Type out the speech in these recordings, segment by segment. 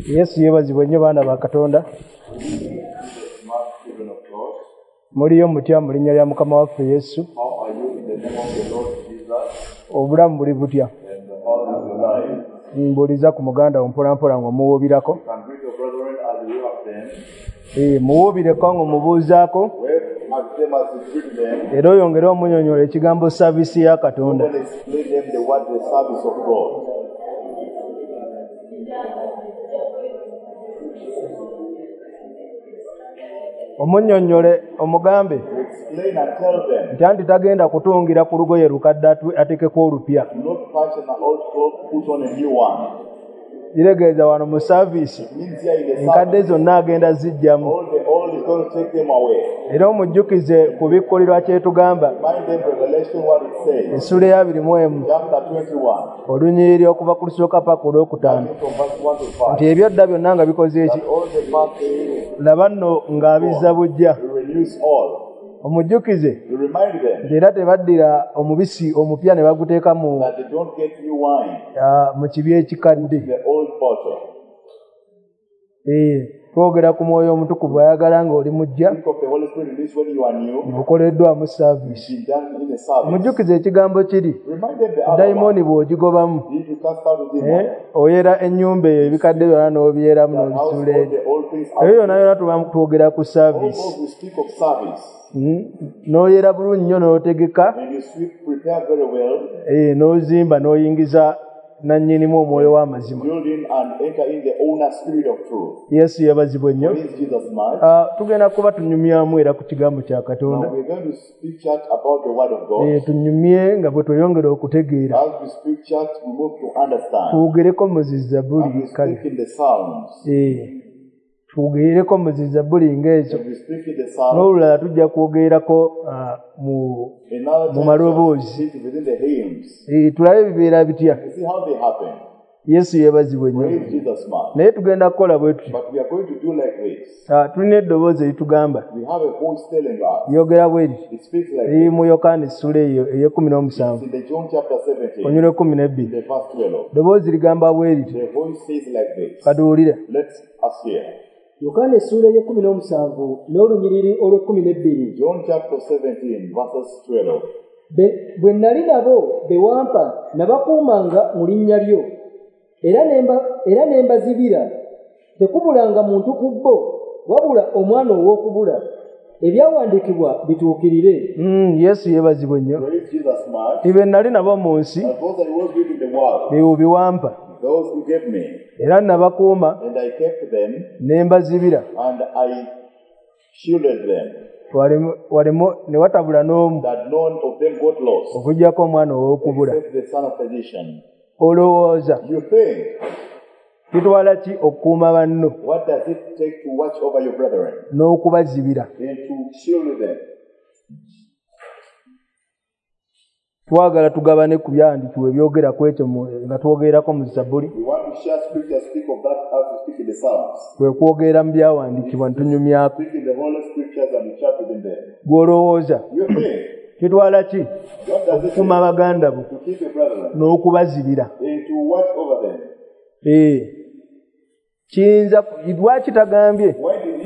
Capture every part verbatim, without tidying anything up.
Yesu yebazibwe nnyo baana ba Katonda. Muliyo mutya mu linnya lya Mukama waffe Yesu. Obulamu buli butya? Mbuuliza ku muganda wo mpola mpola ng'omuwuubirako. Eh, muwuubireko ng'omubuuzaako. Era oyongere omunyonyola ekigambo saavisi ya Katonda. Omunyonyole omugambe nti anti tagenda kutungira ku lugoye lukadde atekeko olupya. Kiregeeza wano mu saavisi enkadde zonna agenda zijjamu. Era omujjukize ku bikkulirwa kyetugamba essula ey'abiri mu emu olunyiriri okuva ku lusooka paka ku lwokutaano nti ebyodda byonna nga bikoze eki laba nno ng'abizza bujja. Omujjukize nti era tebaddira omubisi omupya ne baguteeka mu mu kibi ekikadde. Twogera ku Mwoyo Omutukuvu ayagala ng'oli mujja bukoleddwamu saavisi. Omujjukize ekigambo kiri dayimooni bw'ogigobamu oyera ennyumba eyo ebikadde byonna n'obyeramu n'obisuula eri. Eyo yonna yonna tuba twogera ku saavisi. N'oyera bulungi nnyo n'otegeka n'ozimba n'oyingiza nannyinimu omwoyo w'amazima. Yesu yebazibwe nnyo. Tugenda kuba tunyumyamu era ku kigambo kya Katonda. Tunyumye nga bwe tweyongera okutegeera. Twogereko mu Zabbuli kale. Twogereko mu Zabbuli ng'ezo. N'olulala tujja kwogerako mu maloboozi. Tulabe bibeera bitya. Yesu yebazibwe nnyo. Naye tugenda kukola bwe tutyo. Tulina eddoboozi eritugamba lyogera bwe liti liri mu Yokaana essula eyo ey'ekkumi n'omusanvu onyulo ekkumi n'ebbiri. Eddoboozi ligamba bwe liti katuwulire. Yokaana essula ey'ekkumi n'omusanvu n'olunyiriri olw'ekkumi n'ebbiri. Bwe nnali nabo be wampa nabakuumanga mu linnya lyo era ne mbazibira tekubulanga muntu ku bo wabula omwana ow'okubula ebyawandiikibwa bituukirire. Yesu yebazibwe nnyo. Be nnali nabo mu nsi beewo biwampa era nabakuuma ne mbazibira walemo ne watabula n'omu okuggyako omwana ow'okubula. Olowooza kitwala ki okukuuma banno n'okubazibira? Twagala tugabane ku byawandiikibwa ebyogera ku ekyo nga twogerako mu Zabbuli. Kwe kwogera mu byawandiikibwa ntunyumyako. Gw'olowooza kitwala ki okukuuma baganda bo n'okubazibira? Kiyinza lwaki tagambye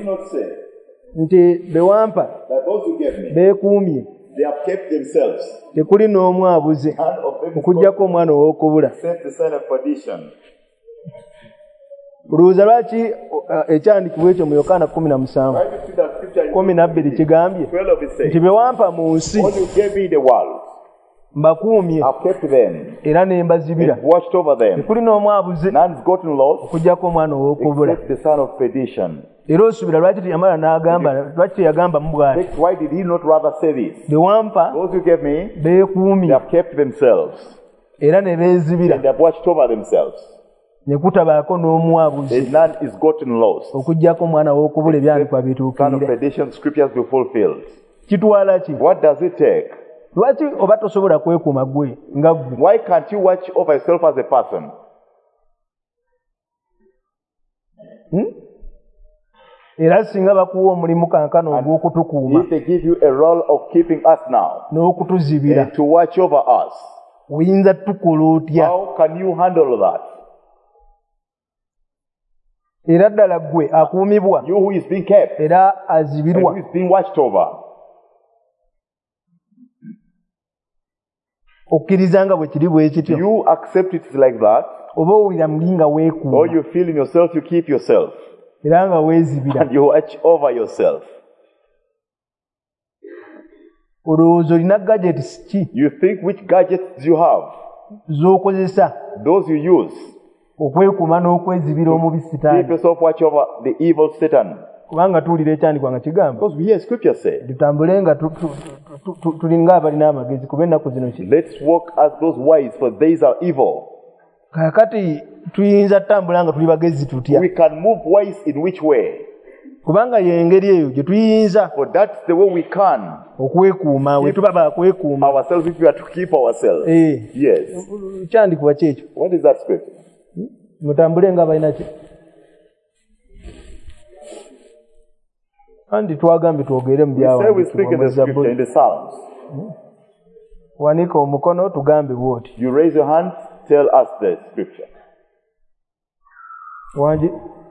nti bewampa beekuumye tekuli n'omu abuze okuggyako omwana ow'okubula? Oluuza lwaki ekyandikibwa ekyo mu Yokaana kkumi na musanvu kkumi na bbiri kigambye nti bewampa mu nsi mbakuumye era ne mbazibira tekuli n'omu abuze okuggyako omwana ow'okubula. Era osubira lwaki teyamala n'agamba lwaki teyagamba mu bw'ati bewampa beekuumye era ne beezibira ne kutabaako n'omu abuze okuggyako omwana w'okubula ebyandikwa bituukirire. Kitwala ki? Lwaki oba tosobola kwekuuma ggwe nga ggwe? Why can't you watch over yourself as a person? Era singa bakuwa omulimu kankano ogw'okutukuuma n'okutuzibira oyinza tukola otya? How can you handle that? era ddala ggwe akuumibwa you who is being kept, era and azibirwa who is being watched over, okkiriza nga bwe kiri bwe kityo you accept it like that, oba owulira muli nga or weekuuma you feel in yourself you keep yourself, era nga weezibira and you watch over yourself. olowooza olina gadgets ki You think which gadgets you have, z'okozesa those you use, okwekuuma n'okwezibira omubi keep sitaani yourself watch over the evil Satan. kubanga tuwulira ekyandikwa nga kigamba Because we hear scripture say, tutambule nga tu- tu- tu- tu- tulinga abalina amagezi kuba ennaku zino ki let's walk as those wise, for days are evil. kaakati tuyinza tutambula nga tuli bagezi tutya We can move wise in which way? kubanga y'engeri eyo gye tuyinza For that's the way we can okwekuuma we tuba bakwekuuma ourselves if we are to keep ourselves. Eh, Yes. kyandikibwa kyekyo What is that scripture? mutambule nga balina ki kandi twagambye twogere mu We say we speak in the scripture, in byawandiikibwa the Psalms. wanika omukono tugambe bwoti You raise your hand, tell us the scripture. wangi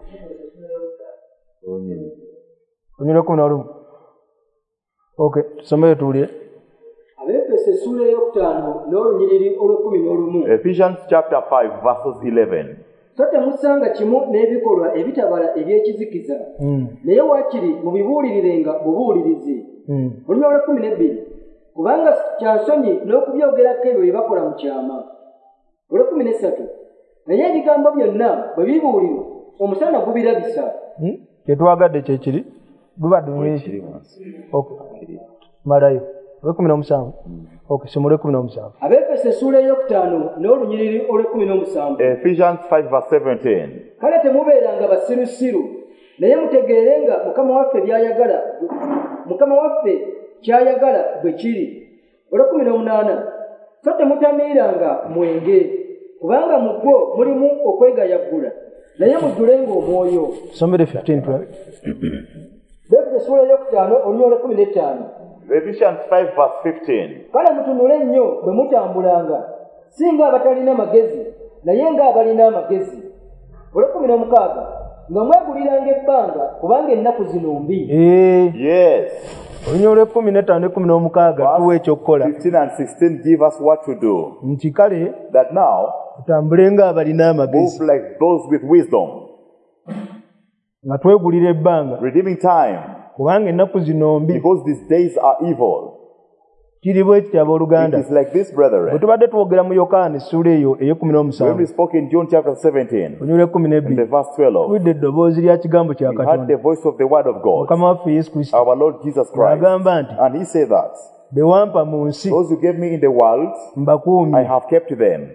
onyula kumi n'olumu ok tusomeyo tuwulire Abefeso essula eyokutaano n'olunyiriri olw'ekkumi n'olumu. Ephesians chapter five, verses eleven. So temusanga kimu n'ebikolwa ebitabala eby'ekizikiza, naye waakiri mubibuulirirenga bubuulirizi. Olunyiriri olw'ekkumi n'ebbiri. Kubanga kyansonyi n'okubyogerako ebyo bye bakola mu kyama. Olw'ekkumi n'essatu. Naye ebigambo byonna bwe bibuulirwa omusana gubirabisa. kyetwagadde kyekiri bubadde malayo olw'ekkumi n'omusanvu ok soma olw'ekkumi n'omusanvu Abefeso essula eyokutaano n'olunyiriri olw'ekkumi n'omusanvu. Ephesians five, verse seventeen. Kale temubeeranga basirusiru, naye mutegeerenga Mukama waffe by'ayagala, Mukama waffe ky'ayagala bwe kiri. Olw'ekkumi n'omunaana. So temutamiiranga mwenge, kubanga mu gwo mulimu okwegayaggula, naye mujjulenga omwoyo. somere fifteen twelve Befeso essula eyokutaano olunyiriri olw'ekkumi n'ettaano. Ephesians five, verse fifteen. Kale mutunule nnyo bwe mutambulanga, si ng'abatalina magezi, naye ng'abalina amagezi. Olw'ekkumi n'omukaaga. Nga mweguliranga ebbanga, kubanga ennaku zino mbi. Yes. olunyiriri olw'ekkumi n'ettaano n'ekkumi n'omukaaga tuwa ekyokukola fifteen and sixteen give us what to do. nti kale That now, tutambule ng'abalina amagezi move like those with wisdom, nga twegulira ebbanga redeeming time, kubanga ennaku zino mbi because these days are evil. kiri bwe kityo abooluganda It is like this, bwe brethren. tubadde twogera mu yokaana essula eyo ey'ekkumi When n'omusanvu we spoke in John chapter seventeen, olunyiriri olw'ekkumi in the n'ebbiri verse twelve, tuwulidde eddoboozi lya kigambo kya we heard katonda the voice of the word of God, mukama waffe yesu kristo our Lord Jesus Christ. agamba nti And he said that, be wampa mu nsi those you gave me in the world, I mbakuumye have kept them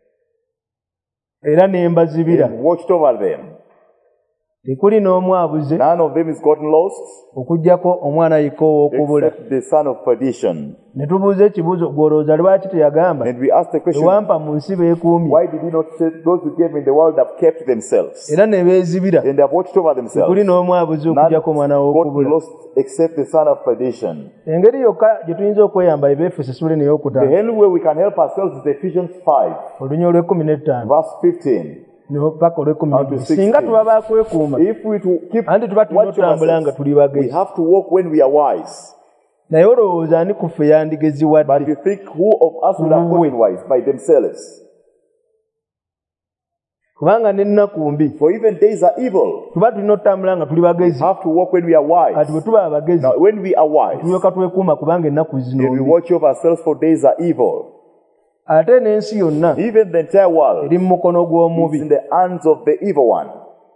era ne mbazibira and watched over them. tekuli n'omu abuze None of them is gotten lost, okuggyako omwana ayika ow'okubula except the son of perdition. ne tubuuza ekibuuzo gw'olowooza lwaki teyagamba And we asked the question, tewampa mu nsi beekuumye why did he not say those who gave me in the world have kept themselves era ne beezibira and they have watched over themselves? tekuli n'omu abuze None okuggyako omwana gotten w'okubula lost except the son of perdition. engeri yokka gye tuyinza okweyamba ebefeso essula eno The ey'okutaano only way we can help ourselves is Ephesians five, olunyiriri olw'ekkumi n'ettaano verse fifteen. paka olw'ekkumi Up to n'ebbiri sixteen. singa tuba bakwekuuma If we to keep anti tuba tulina watching otambula nga ourselves, tuli we bagezi have to walk when we are wise. naye olowooza ani ku ffe But yandigeziwadde you think who of us would have gotten wise? By themselves. kubanga n'ennaku mbi For even days are evil. tuba tulina otambula nga tuli We bagezi have to walk when we are kati bwe wise. tuba abagezi Now, when we are wise, tulyoka twekuuma kubanga ennaku zino then we mbi watch over ourselves for days are evil. ate n'ensi yonna Even the entire world eri mu mukono is gw'omubi in the hands of the evil one.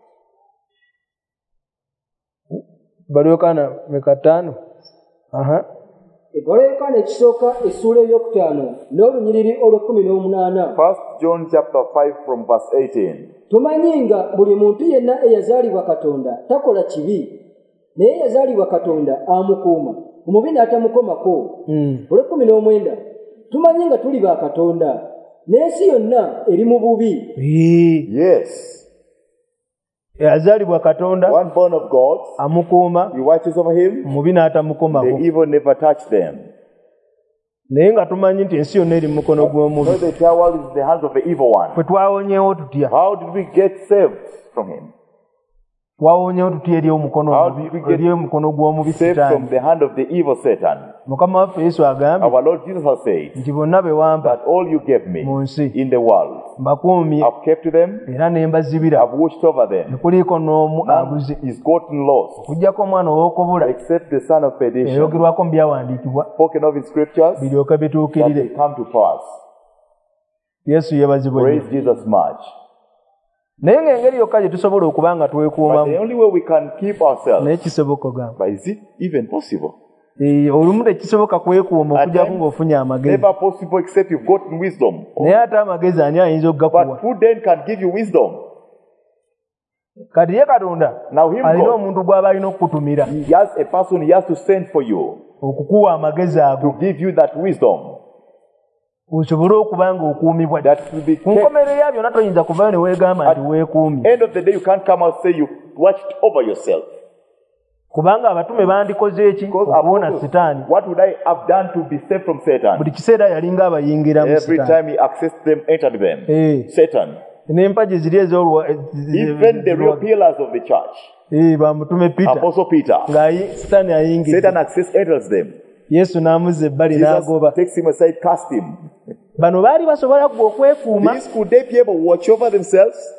balyokaana meka ttaano aha Ebbaluwa y'Yokaana ekisooka essula ey'okutaano n'olunyiriri olw'ekkumi n'omunaana. First John chapter five from verse eighteen. Tumanyi nga buli muntu yenna eyazaalibwa Katonda takola kibi, naye eyazaalibwa Katonda amukuuma, omubi n'atamukomako. Olw'ekkumi n'omwenda. Tumanyi nga tuli ba Katonda, n'ensi yonna eri mu bubi. Yes. eyazaalibwa Katonda One born of God, amukuuma he watches over him, omubi n'atamukomako the evil never touch them. naye nga tumanyi nti ensi yonna eri mu mukono gw'omubi So the entire world is in the hands of the evil one. fwe twawonyeewo tutya How did we get saved from him? Waonye otutie eri omukono omubi eri omukono gw'omubi Satan from the hand of the evil Satan. Mukama waffe Yesu agambye Our Lord Jesus has said nti bonna be wampa that all you gave me mu nsi in the world, mbakuumye I've kept them, era ne mbazibira I've watched over them. tekuliiko n'omu abuze He's gotten lost okuggyako omwana ow'okubula except the son of perdition, eyogerwako mu byawandiikibwa spoken of in scriptures, biryoke that bituukirire. will come to pass. Yesu yeebazibwe Praise Jesus much. naye ng'engeri yokka gye tusobola okuba nga But the twekuumamu only way we can keep naye ourselves, kisoboka ogamba but is it even possible? olumu tekisoboka kwekuuma okujjako ng'ofunye amagezi Never possible except you've gotten wisdom. naye ate amagezi ani ayinza okugakuwa But who then can give you wisdom? kati ye Katonda Now him alina God, omuntu gw'aba alina okukutumira he has a person he has to send for you okukuwa amagezi to ago give you that wisdom osobole okuba ng'okuumibwa. that will be Ku kept. nkomerero ya byonna toyinza kuvayo ne weegamba nti weekuumye, End of the day, you can't come out and say you watched over yourself. kubanga abatume bandikoze eki Because okuwona apostles, Sitaani. what would I have done to be saved from Satan? Buli kiseera yalinga abayingira mu Every Sitaani. time he accessed them, entered them. Eh, Satan. n'empagi ziri ez'olwa Even the real pillars of the church, eh, bamutume Peter Apostle Peter, nga Sitaani ayingira. Satan access enters them. Yesu n'amuzza ebbali Jesus n'agoba. takes him aside, cast him. Bano baali basobola gwe okwekuuma, These could they be able to watch over themselves?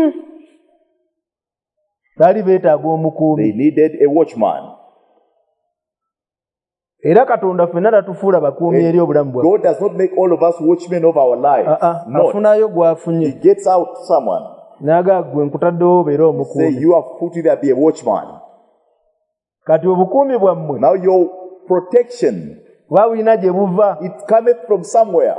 baali beetaaga omukuumi. They needed a watchman. Era Katonda ffenna tatufuula bakuumi eri obulamu bwaffe. God does not make all of us watchmen of our lives. Aa, No. afunayo He gw'afunye gets out someone. n'agaa gwe nkutaddewo obeere Say, omukuumi. you have put it there, be a watchman. Kati obukuumi bwammwe Now your protection, bwa bulina gye buva. it cometh from somewhere.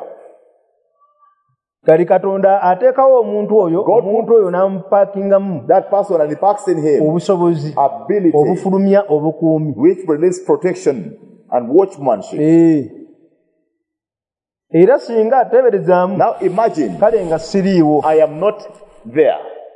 Kali Katonda ateekawo omuntu oyo, God omuntu oyo n'amupaakingamu That person, and he packs in him obusobozi, ability, obufulumya, obukuumi. which brings protection and watchmanship. Eh. Era singa ateeberezaamu, Now imagine, kale nga siriiwo. I am not there.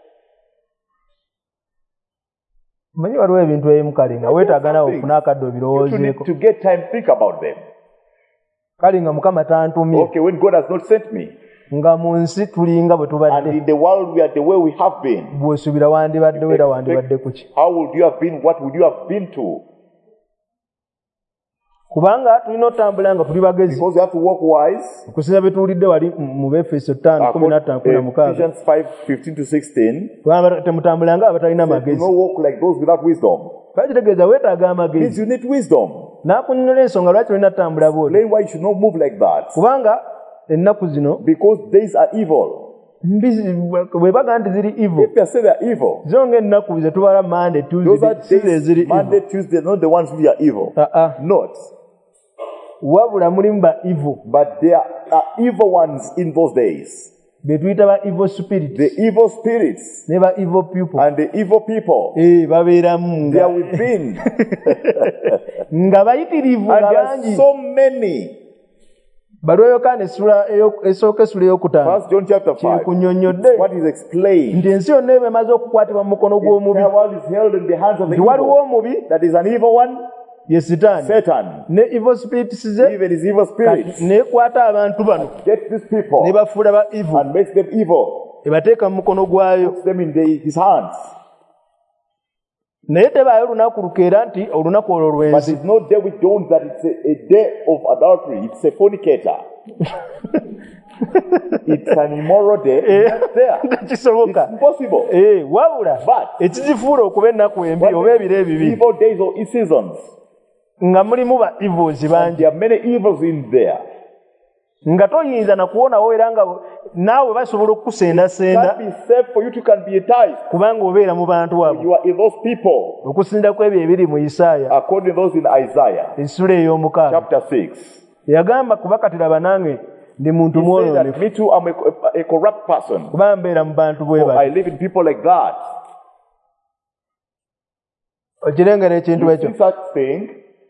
Manyi waliwo ebintu ebimu kale nga weetaaga nawe ofune akadde You need obirowoozeeko. to get time to think about them. Kale nga Mukama tantumye, Okay, when God has not sent me, nga mu nsi tulinga bwe and tubadde, in the world we are the way we have been, bw'osuubira wandibaddewo era wandibadde ku ki? how would you have been? What would you have been to? Kubanga tulina otambula nga tuli bagezi. Because you have to walk wise. Okusinza bye tuwulidde wali mu Befeso ttaano kumi na ttaano kumi na mukaaga. Ephesians five fifteen to sixteen. Kubanga temutambula nga abatalina Do magezi. not walk like those without wisdom. Kale kitegeeza weetaaga Means amagezi. you need wisdom. N'akunnyonnyola ensonga lwaki olina ttambula bw'oti. Explain why you should not move like that. Kubanga ennaku zino Because days are evil. mbizi bwe baga nti ziri evil, If they say they are evil, zo ng'ennaku ze tubala Monday, those are Tuesday, si ze ziri days, Monday, evil. Tuesday, not the ones who are evil. Aa, Not. wabula mulimu ba evil, But there are evil ones in those days. be tuyita ba evil spirits The evil spirits ne ba evil people. and the evil people, Eh, babeeramu they nga are within. nga bayitirivu And nga there are bangi. so many. Baluwa Yokaana essula eyo- esooka essula ey'okutaano First John chapter five. kunnyonnyodde What is explained. nti ensi yonna eba emaze okukwatibwa mu mukono The gw'omubi, entire world is held in the hands of the nti waliwo evil. omubi That is an evil one, ye Sitaani Satan. ne evil spirits ze Even his evil spirits. neekwata abantu bano Get these people ne bafuula ba evil, and makes them evil. ebateeka mu mukono gwayo. Puts them in the, his hands. Naye tebaayo olunaku lukeera nti olunaku olwo But lwensi. it's no day which dawns that it's a, a day of adultery. It's a fornicator. It's an immoral day. It's not there. Tekisoboka. It's impossible. Eh, wabula But- ekizifuula okuba ennaku embi What oba is ebiro ebibi evil days or seasons. nga mulimu ba evils And bangi, there are many evils in there. nga toyinza na kuwonawo era nga naawe basobola okukusendasenda Can't be safe for you to can be enticed. kubanga obeera mu bantu abo, You are in those people. okusinziira ku ebyo ebiri mu Isaaya According to those in Isaiah essula ey'omukaaga. chapter six. Yagamba kuba kati laba nange ndi muntu He said that mwononefu me too am a, a corrupt person. kuba mbeera mu bantu bwe For I bati. live in people like that. Okirengera ekintu You ekyo. see such thing.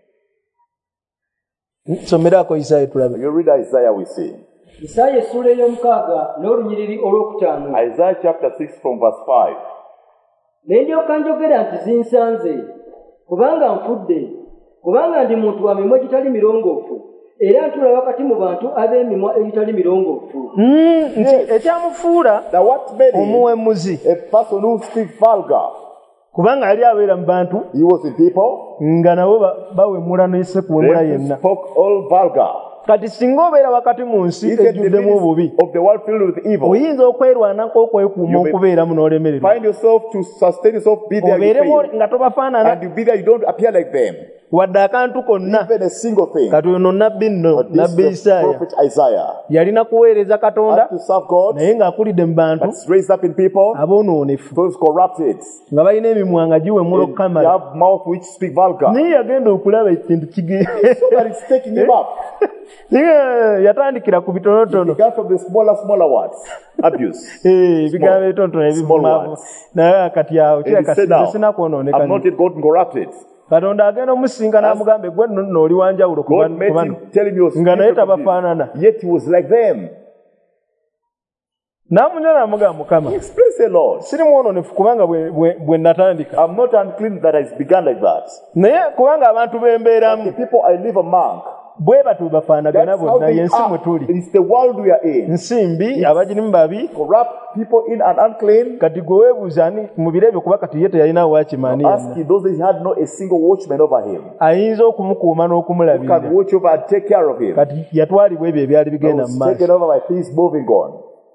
Somerako Isaaya tulabe. You read Isaiah, we see. Isaaya essula ey'omukaaga n'olunyiriri olwokutaano. Isaiah chapter six from verse five. Ne ndyoka njogera nti zinsanze, kubanga nfudde, kubanga ndi muntu wa mimwa egitali mirongoofu, era ntula wakati mu bantu ab'emimwa egitali mirongoofu. Mm, nti ekyamufuula Now what made him omuwemuzi a person who speaks vulgar? kubanga ali abeera mu bantu He was in people. nga nabo bawemula n'ese kuwemula They yenna. spoke all vulgar. Kati singa obeera wakati mu nsi He said the ejjuddemu obubi, midst of the world filled with evil. oyinza okwerwanako okwekuuma You may okubeeramu n'olemererwa. Find yourself to sustain yourself, be there, you Obeeremu fail. nga tobafaanana And you be there, you don't appear like them. wadde akantu konna. Even a single thing. Kati ono nabbi nno, But this nabbi is the Isaaya prophet Isaiah. yalina kuweereza Katonda Had to serve God, naye ng'akulidde mu bantu but raised up in people, aboononefu those corrupted. nga balina emimwa nga giwemula And you okukamala. have mouth which speak vulgar. Naye yagenda okulaba ekintu kigenda. So that it's taking him up. Naye yatandikira ku He bitonotono. began from the smaller, smaller words. Abuse. Eh, bigambo ebitonotono ebivumaavu. words. Naye kati awo And he said, kiraka now, sinakwonooneka. I've not yet gotten corrupted. Katonda agenda omusinga n'amugamba gwe nno nno oli wanjawulo ku God bano- made ku bano. him tell him he was Nga naye different from tabafaanana. this. Yet he was like them. N'amunyola n'amugamba Mukama, Praise the Lord. siri mwononefu kubanga bwe- bwe bwe natandika. I'm not unclean that I began like that. Naye kubanga abantu The bembeeramu people I live among, bwe batu bafaanagana that's how bonna they y'ensi mwe are. tuli. It's the world we are in. Nsi mbi, abagirimu babi. Corrupt people in and unclean. Kati gwe weebuuza ani mu biro ebyo kuba kati ye teyalina waakimaani yenna. Ask him, those days he had not a single watchman over him. Ayinza okumukuuma Who n'okumulabirira. can watch over and take care of him. Kati yatwalibwa ebyo ebyali I bigenda mu was maaso. taken over by things moving on.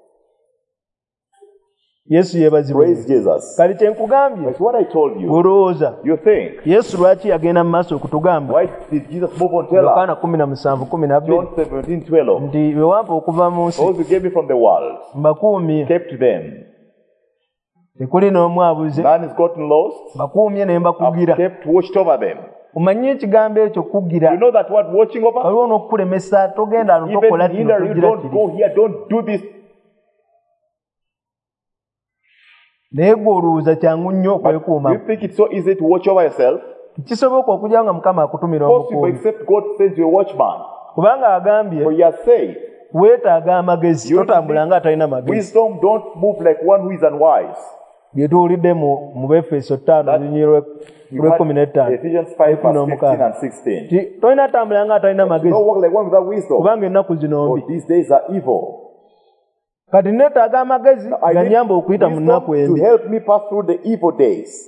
Yesu yeebazibwe. Praise Jesus. Kati kye nkugambye, That's what I told you. olowooza You think, Yesu lwaki yagenda mu maaso okutugamba? why did Jesus move on? Tell us. Yokaana kumi na musanvu kumi na bbiri John seventeen twelve. nti bwe wampa okuva mu nsi Those who gave me from the world, mbakuumye, kept them. tekuli n'omu abuze, None has gotten lost. mbakuumye ne I've mbakugira. kept, watched over them. Omanyi ekigambo ekyo kugira You know that word watching over? waliwo n'okukulemesa togenda no tokola Even kino hinder you, togira don't kiri. go here, don't do this. Naye gwe olowooza kyangu nnyo You okwekuuma. think it's so easy to watch over yourself? Kisoboka okugira nga Mukama akutumira Possible, omukuumi. except God sends you a watchman. Kubanga agambye For he has said, weetaaga amagezi, You totambula nga atalina magezi. wisdom, don't move like one who is unwise. Bye tuwulidde mu mu Befeso ttaano lunyiri lwe- You lw'ekkumi had n'ettaano. Ephesians five, Ekkumi verse fifteen n'omukaaga. and sixteen. Ti tolina tambula nga atalina magezi, Don't walk like one without wisdom. kubanga ennaku zino For mbi. these days are evil. Kati neetaaga amagezi I need ganyamba okuyita mu nnaku wisdom to embi. help me pass through the evil days.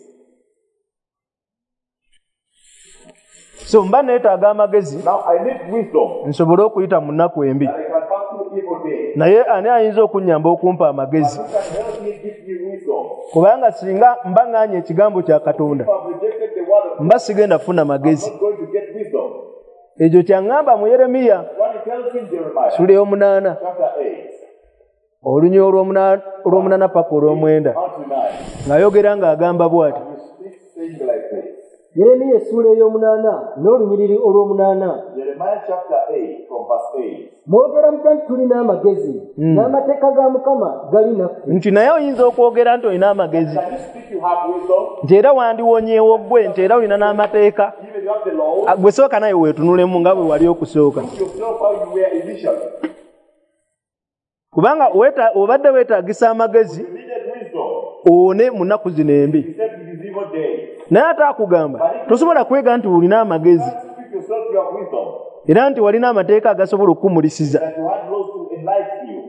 So mba neetaaga amagezi Now I need wisdom nsobole okuyita mu nnaku embi. that I can pass through evil days. Naye ani ayinza okunnyamba okumpa amagezi? Who can help me, give me wisdom? Kubanga singa mba ŋŋaanye ekigambo kya Katonda, If I've rejected the word of God, mba sigenda funa magezi. I'm not going to get wisdom. Ekyo kyaŋŋamba mu Yeremiya What it tells in Jeremiah sula ey'omunaana chapter eight, olunyiri olw'omunaana olw'omunaana paka olw'omwenda one to nine. ng'ayogera ng'agamba bw'ati. He speaks saying like this. Yeremiya essuula ey'omunaana n'olunyiriri olw'omunaana. Jeremiah chapter eight from verse eight. Mwogera mutya nti tulina amagezi, n'amateeka ga Mukama gali naffe. Nti naye oyinza okwogera nti olina amagezi, Can you speak you have wisdom? nti era wandiwonyeewo ggwe, nti era olina n'amateeka. Even you have the law. Ah, gwe sooka naye weetunulemu nga bwe wali okusooka. Yourself how you were initially. Kubanga weta- obadde weetaagisa amagezi You needed wisdom. owone mu nnaku zino embi. Except in these evil days. Naye ate akugamba tosobola kwega nti olina amagezi Speak yourself you have wisdom. era nti walina amateeka agasobola okukumulisiza. That you had laws to enlighten you.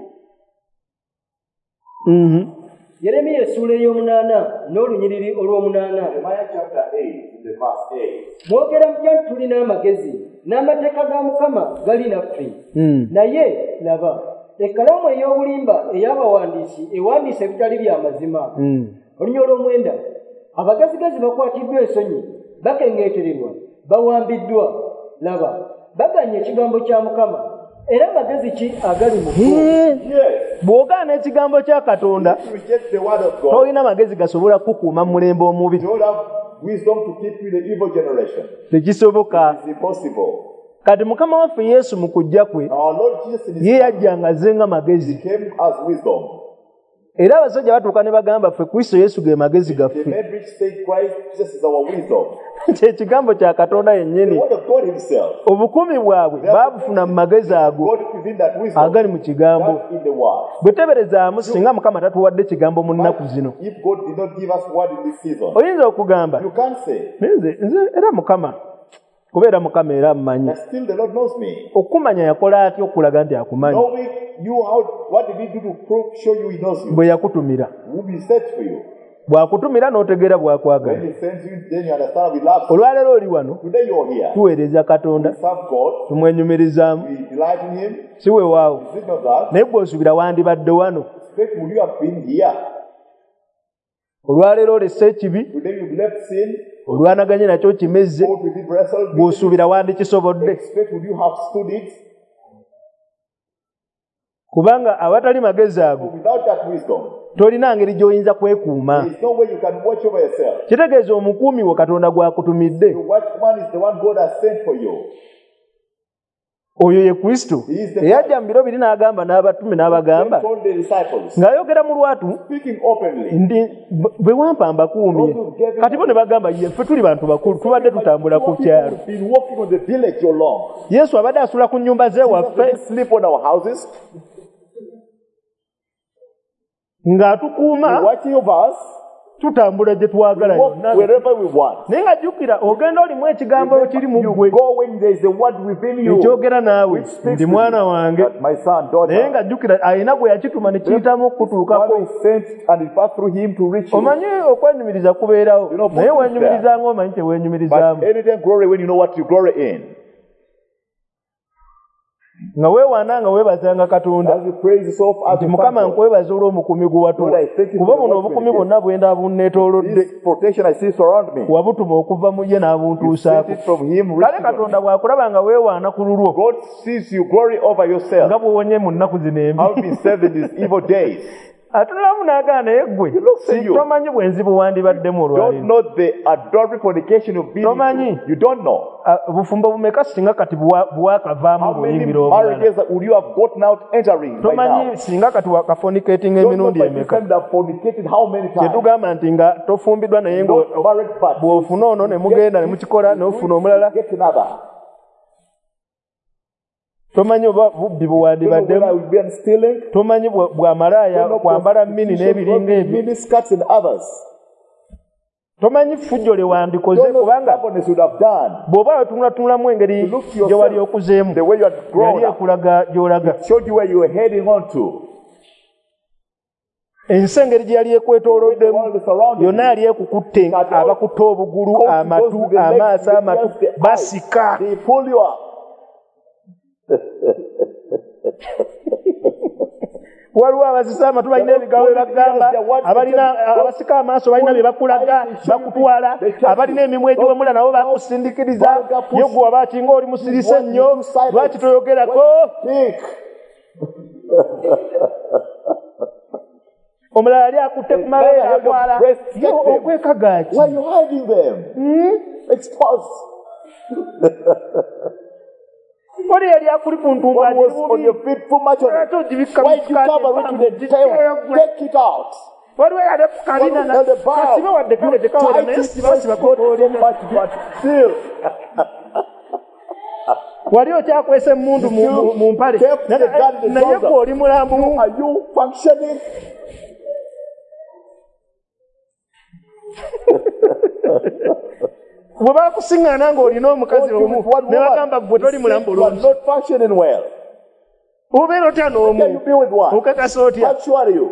Mhm. Yeremiya essuula ey'omunaana n'olunyiriri olw'omunaana. Jeremiah chapter eight, the verse eight. Mwogera mutya nti tulina amagezi, n'amateeka ga Mukama gali naffe. Mm. Naye laba, ekkalaamu ey'obulimba ey'abawandiisi ewandiisa ebitali bya mazima. Mm. Olunyiri olw'omwenda, abagazigezi bakwatiddwa ensonyi, bakengeetererwa, bawambiddwa. Laba, baganya ekigambo kya Mukama, era amagezi ki agali mu bo? Hee. Yes. bw'ogaana ekigambo kya Katonda You reject the word of God. tolina magezi gasobola kukuuma mu mulembe omubi. You don't have wisdom to keep you in the evil generation. Tekisoboka. It's impossible. Kati Mukama waffe Yesu mu kujja kwe Our Lord Jesus in his ye yajjanga azze nga magezi. came as wisdom. Era abasajja batuuka ne bagamba ffe Kristo Yesu ge magezi The gaffe. men rich state Christ Jesus is our wisdom. Kyekigambo kya Katonda The yennyini. word of God himself. Obukuumi bwabwe baabufuna mu magezi ago God within that wisdom. agali mu kigambo. That's in the word. Bwe teberezaamu singa Mukama tatuwadde kigambo mu nnaku zino. If God did not give us word in this season, Oyinza okugamba you can't say, nze nze era Mukama kubeera Mukama era amumanyi. but still the Lord knows me. Okumanya yakola atya okulaga nti akumanyi? Knowing you, how, what did he do to prove, show you he knows you? Bwe yakutumira. Who will search for you? bwakutumira n'otegeera bwakwagala. When he sends you, then you understand we love you. Olwaleero oli wano Today you're here. tuweereza Katonda We serve God. tumwenyumirizaamu We delight in Him. si weewaawo Is it not that? naye bw'osuubira wandibadde wano. Expect would you have been here? Olwaleero olessa ekibi Today you've left sin. olwanaganye nakyo kimezze Fought with it, wrestled with it. bw'osuubira wandikisobodde. Expect would you have stood it? Kubanga awatali magezi ago Without that wisdom, tolina ngeri gy'oyinza kwekuuma. there is no way you can watch over yourself. Kitegeeza omukuumi wo Katonda gwakutumidde The watchman is the one God has sent for you. oyo ye Kristo He is the eyajja mu biro biri n'agamba n'abatume Then n'abagamba told the disciples, ng'ayogera mu lwatu speaking openly, ndi bwe wampa mbakuumye kati bo ne bagamba ye ffe tuli bantu bakulu tubadde tutambula ku kyalo. we've been walking on the village so long. Yesu abadde asula ku nnyumba ze We waffe sleep on our houses. ng'atukuuma Watching over us. tutambula gye twagala Walk yonna. wherever we want. Naye nga jjukira ogenda olimu ekigambo ekiri mu You ggwe go when there is a word within you. ekyogera naawe Speaks ndi to mwana you. wange. That my son, daughter. Naye nga jjukira alina gwe yakituma ne kiyitamu okutuukako. God is sent and it passed through him to reach you. Omanyi okwenyumiriza kubeerawo You know, naye both wenyumirizanga omanyi kyeweenyumirizaamu. But anything glory when you know what you glory in. Nga weewaana nga weebazanga Katonda As you praise yourself, as nti you Mukama thank God. nkwebaza olw'omukumi gwe watuwa. Lord, I thank you Kuba for the buno work obukumi you did. bwonna bwenda bunneetoolodde This protection I see surround me. wabutuma okuva mu ye You n'abuntuusaako. sent it from him. Kale reaching Katonda us. bw'akulaba nga weewaana ku lulwo God sees you glory over yourself. nga bw'owonye mu nnaku zino embi. How been serving these evil days. Atunulamu n'agaana naye ggwe looks at you. tomanyi bwenzibu wandibaddemu Don't olwaleero. know the adultery fornication you've been Tomanyi. into. You don't know. Ah, bufumbo bumeka singa kati bwa- bwakavaamu How many obuyingira obulala. marriages would you have gotten out entering by now? Tomanyi singa kati wakafonikatinga Don't know emirundi by this emeka. time they have fornicated how many times? Kyetugamba nti nga tofumbiddwa naye nga Not married but bw'ofuna ono ne mugenda ne mukikola n'ofuna omulala. get another. Tomanyi oba bubbi You don't know whether bwewandibaddemu. I will be stealing. Tomanyi bwa- bw'amalaaya kwambala mini n'ebiringa ebyo. mini skirts and others. Tomanyi fujjo lye wandikoze Don't know what kubanga stubbornness would have done. bw'oba wetunulatunulamu engeri To look to gye wali yourself, okuzeemu the way you had yali grown up, ekulaga gy'olaga. showed you where you were heading on to. Ensi engeri gye yali The ekwetooloddemu world is surrounding yonna you. yali ekukutte abakutte obugulu Coat amatu goes with the legs, amaaso the amatu ears, the eyes. basika. They pull you up. Waliwo abasisa amatu balina ebigawo bye bagamba, abalina abasika amaaso balina bye bakulaga bakutwala, abalina emimwa egiwemula nabo bakusindikiriza. Ye gwe waba akinga oli musirise nnyo lwaki toyogerako. Think. Omulala yali akutte ku mabere atwala okwekagaaki. Why are you hiding them? Expose. Oli yali akuli ku ntumba What was on your feet too much on it? Why did you cover it to the tail? Take it out. waliwo yali kukalina na kasibe wadde kale tekawera naye sibasiba kukolina Still. wali okyakwesa emmundu mu- mu mpale Kept the gun in the naye trouser. gw'oli mulambu. Are you functioning? bwe bakusiŋŋaana ng'olina omukazi What you omu with one ne bagamba woman? gwe toli mulambu You are bulungi not functioning well. obeera otya Can you n'omu be with one? okakasa otya How sure are you?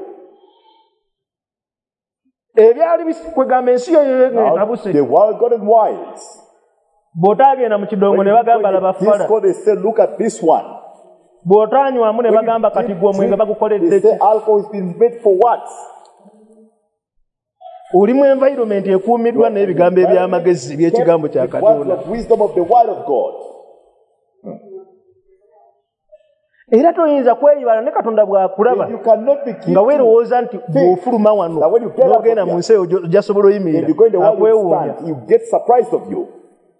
ebyali bisi- kwegamba ensi yo Now, yoyetabuse the world got it wise. bw'otaagenda mu kidongo When ne you bagamba go in laba this fala code, they say, look at this one. bw'otanywamu ne When you bagamba kati drink- gwe omwenge drink, bagukoledde they say ki alcohol has been made for what? oli mu environment ekuumiddwa n'ebigambo eby'amagezi by'ekigambo kya Kept with words Katonda of wisdom of the word of God. era toyinza kweyibala ne Katonda bw'akulaba You cannot be nga guilty. weerowooza nti bw'ofuluma wano That when you get out of n'ogenda mu here, nsi eyo ojja sobola If oyimirira you go in the world, you akwewuunya stand. You get surprised of you.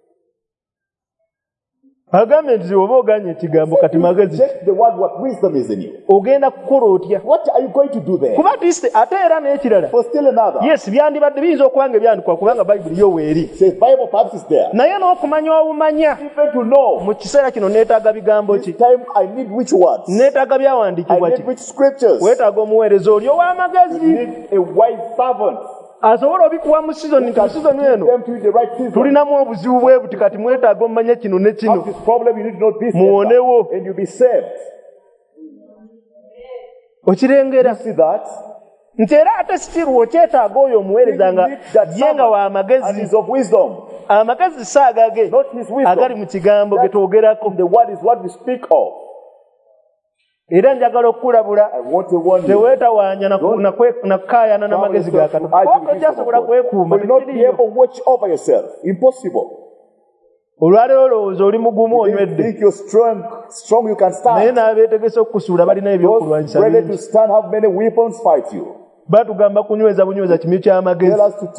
agambe nti oba oganye ekigambo kati magezi Check the word, what wisdom is in you. ogenda kukola otya What are you going to do there? kuba atiste ate era n'ekirala For still another. yes byandibadde biyinza okuba nga ebyandikwa kubanga bayibuli yo weeri Says Bible perhaps is there. naye n'okumanya obumanya Even to know. mu kiseera kino neetaaga bigambo ki This time I need which words? neetaaga I byawandiikibwa ki need which scriptures? weetaaga omuweereza oli You ow'amagezi need a wise servant. asobola obikuwa mu sizoni nti mu sizoni Give eno them to you the right season. tulinamu obuzibu bwe buti kati mwetaaga omumanya kino ne Have kino this problem, you need to know this Muonewo. and you'll be saved. okirengera See that? nti era ate still okyetaaga oyo omuweereza nga yenga wa amagezi amagezi saagage agali mu kigambo ge twogerako era njagala okukulabula teweetawaanya nakukaayana n'amagezi ga Katonda okyasobola kwekuuma olwaleero olowooza oli mugumu onywedde naye n'abeetegese okukusuula balina ebyokulwanyisa batugamba kunyweza bunyweza kimyu ky'amagezi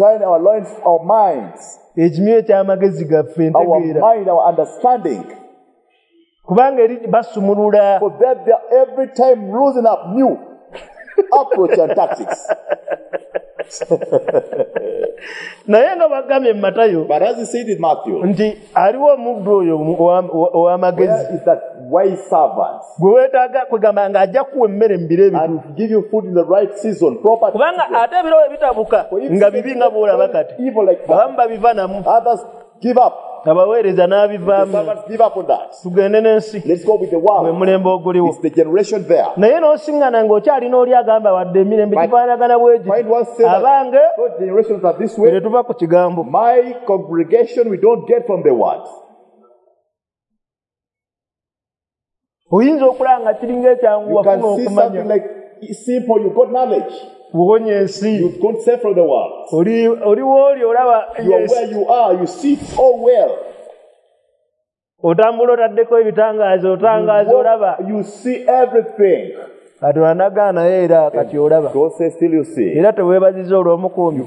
ekimyu eky'amagezi gaffe ntegeera kubanga eri basumulula naye nga bagambye mu Matayo nti aliwo omuddu oyo ow'amagezi gwe weetaaga kwegamba nga ajja kuwa emmere mu biro ebituufu kubanga ate ebiro bwe bitabuka nga bibi nga bw'olaba kati abamu babiva namu abaweereza n'abivaamu tugende n'ensi bwe mulembe oguliwo naye n'osiŋŋana ng'okyalina oli agamba wadde emirembe gifaanagana bwegi abange ere tuva ku kigambo oyinza okulanga kiringa ekyangu wafuna okumanya buwonya ensi oliwo oli olaba otambula otaddeko ebitangaazo otangaaza olaba Katonda nagaana naye era kati olaba era teweebaziza olw'omukuumi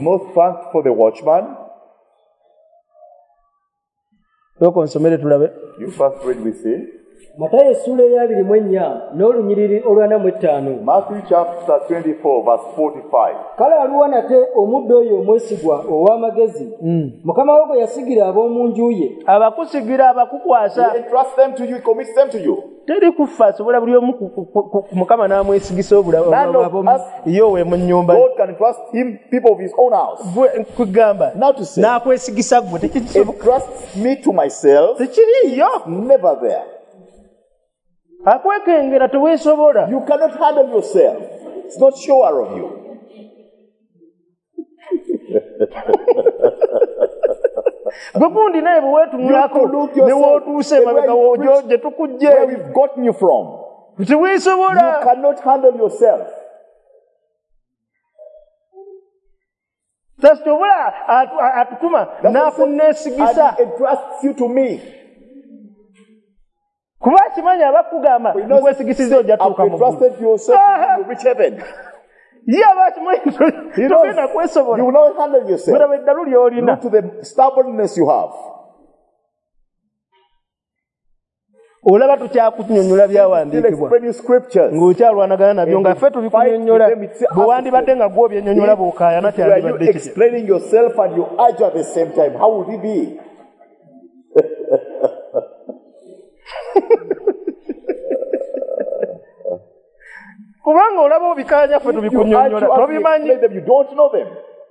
sooka onsomere tulabe Matayo essula ey'abiri mu ennya n'olunyiriri olw'ana mu ettaano. Matthew chapter twenty-four verse forty-five. Kale aliwo nate omuddu oyo omwesigwa ow'amagezi mukama we gwe yasigira ab'omu nju ye abakusigira abakukwasa entrust them to you, he commits them to you. Teri kufa sobola buli omu mukama n'amwesigisa obulamu yowe mu nnyumba. God can trust him, people of his own house. Kugamba Now to say n'akwesigisa gwe entrust me to myself, tekiriyo, never there. Akwekengera teweesobola. You cannot handle yourself. It's not sure of you. Gundi naye bwe weetunulako ne wootuuse emabega w'ogyo gye tukujje. Where we've gotten you from. Teweesobola. You cannot handle yourself. Tasobola atutuma n'akunneesigisa. And entrusts you to me. Kuba kimanya abakugamba nkwesigisiza ojja tuuka mu ggulu. Ye abakimanyi togenda kwesobola. You will not handle yourself. Mulaba eddalu ly'olina. Due to the stubbornness you have. Olaba tukyakunyonnyola byawandiikibwa ng'okyalwanagana nabyo nga ffe tubikunyonnyola bwe wandibadde nga gwe obyennyonnyola bw'okaayana kyandibadde kiki. Explaining yourself and your urge at the same time. How would it be? Kubanga olaba obikaanya ffe tubikunyonnyola tobimanyi. You don't know them.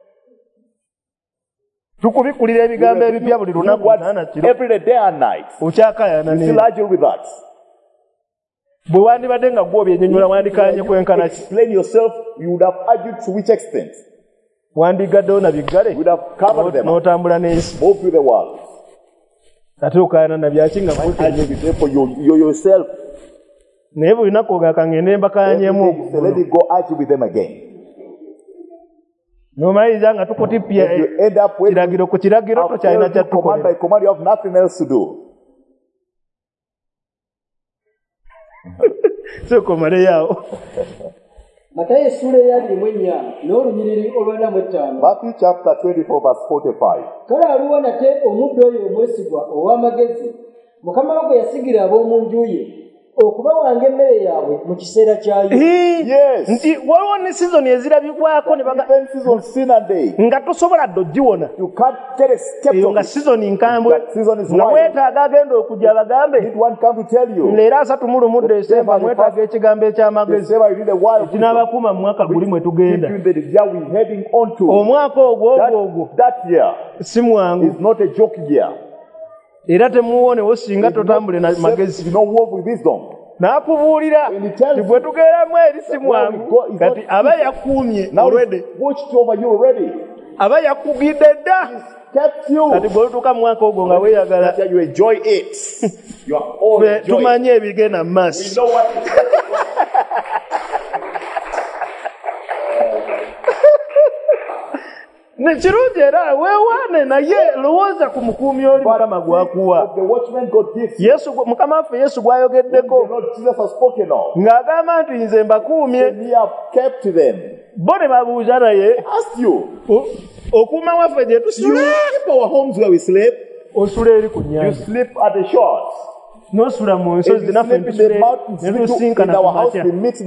Tukubikulira ebigambo ebipya buli lunaku naana kiro. Every day and night. Okyakaayana ne. Still argue with that. Bwe wandibadde nga gwe obyennyonnyola wandikaanye kwenkana ki. Explain yourself, you would have argued to which extent? Wandigaddewo na biggale. You would have covered them. N'otambula n'ensi. Move through the world. Ate okaayana na byaki nga for you yourself. Naye buli lunaku ogaka ngende mbakaanyeemu. Let it go argue with them again. N'omaliriza nga tukutippya kiragiro ku kiragiro tokyalina kyatukolera. Command you have nothing else to do. Sooka omaleyo awo. Matayo essula ey'abiri mu ennya n'olunyiriri olw'ana mu ettaano. Matthew chapter twenty-four verse forty-five. Kale aliwo nate omuddu oyo omwesigwa ow'amagezi mukama we gwe yasigira ab'omu nju ye okubawanga emmere yaabwe mu kiseera kyayo. Yes. Nti waliwo ne sizoni ezirabibwako ne nga tosobola dde ogiwona. You can't get escape. Eyo nga sizoni nkambwe nga weetaaga agenda okujja abagambe leero asatu mu lumu Desemba mwetaaga ekigambo eky'amagezi kinaabakuuma mu mwaka guli mwe tugenda. Omwaka ogwo ogwo ogwo si mwangu. Era temuwonewo singa totambule na magezi. N'akubuulira nti bwe tugeramu eri si mwangu kati aba yakuumye already. Aba yakugidde dda kati bwe lutuuka mu mwaka ogwo nga weeyagala tumanye ebigenda mu maaso. Nekirungi era weewaane naye lowooza ku mukuumi oli Mukama gw'akuwa. Yesu Mukama waffe Yesu gw'ayogeddeko ng'agamba nti nze mbakuumye. Bo ne babuuza naye okuuma waffe gye tusula osula eri ku nnyanja n'osula mu nsozi naffe ne tusinkana ku makya.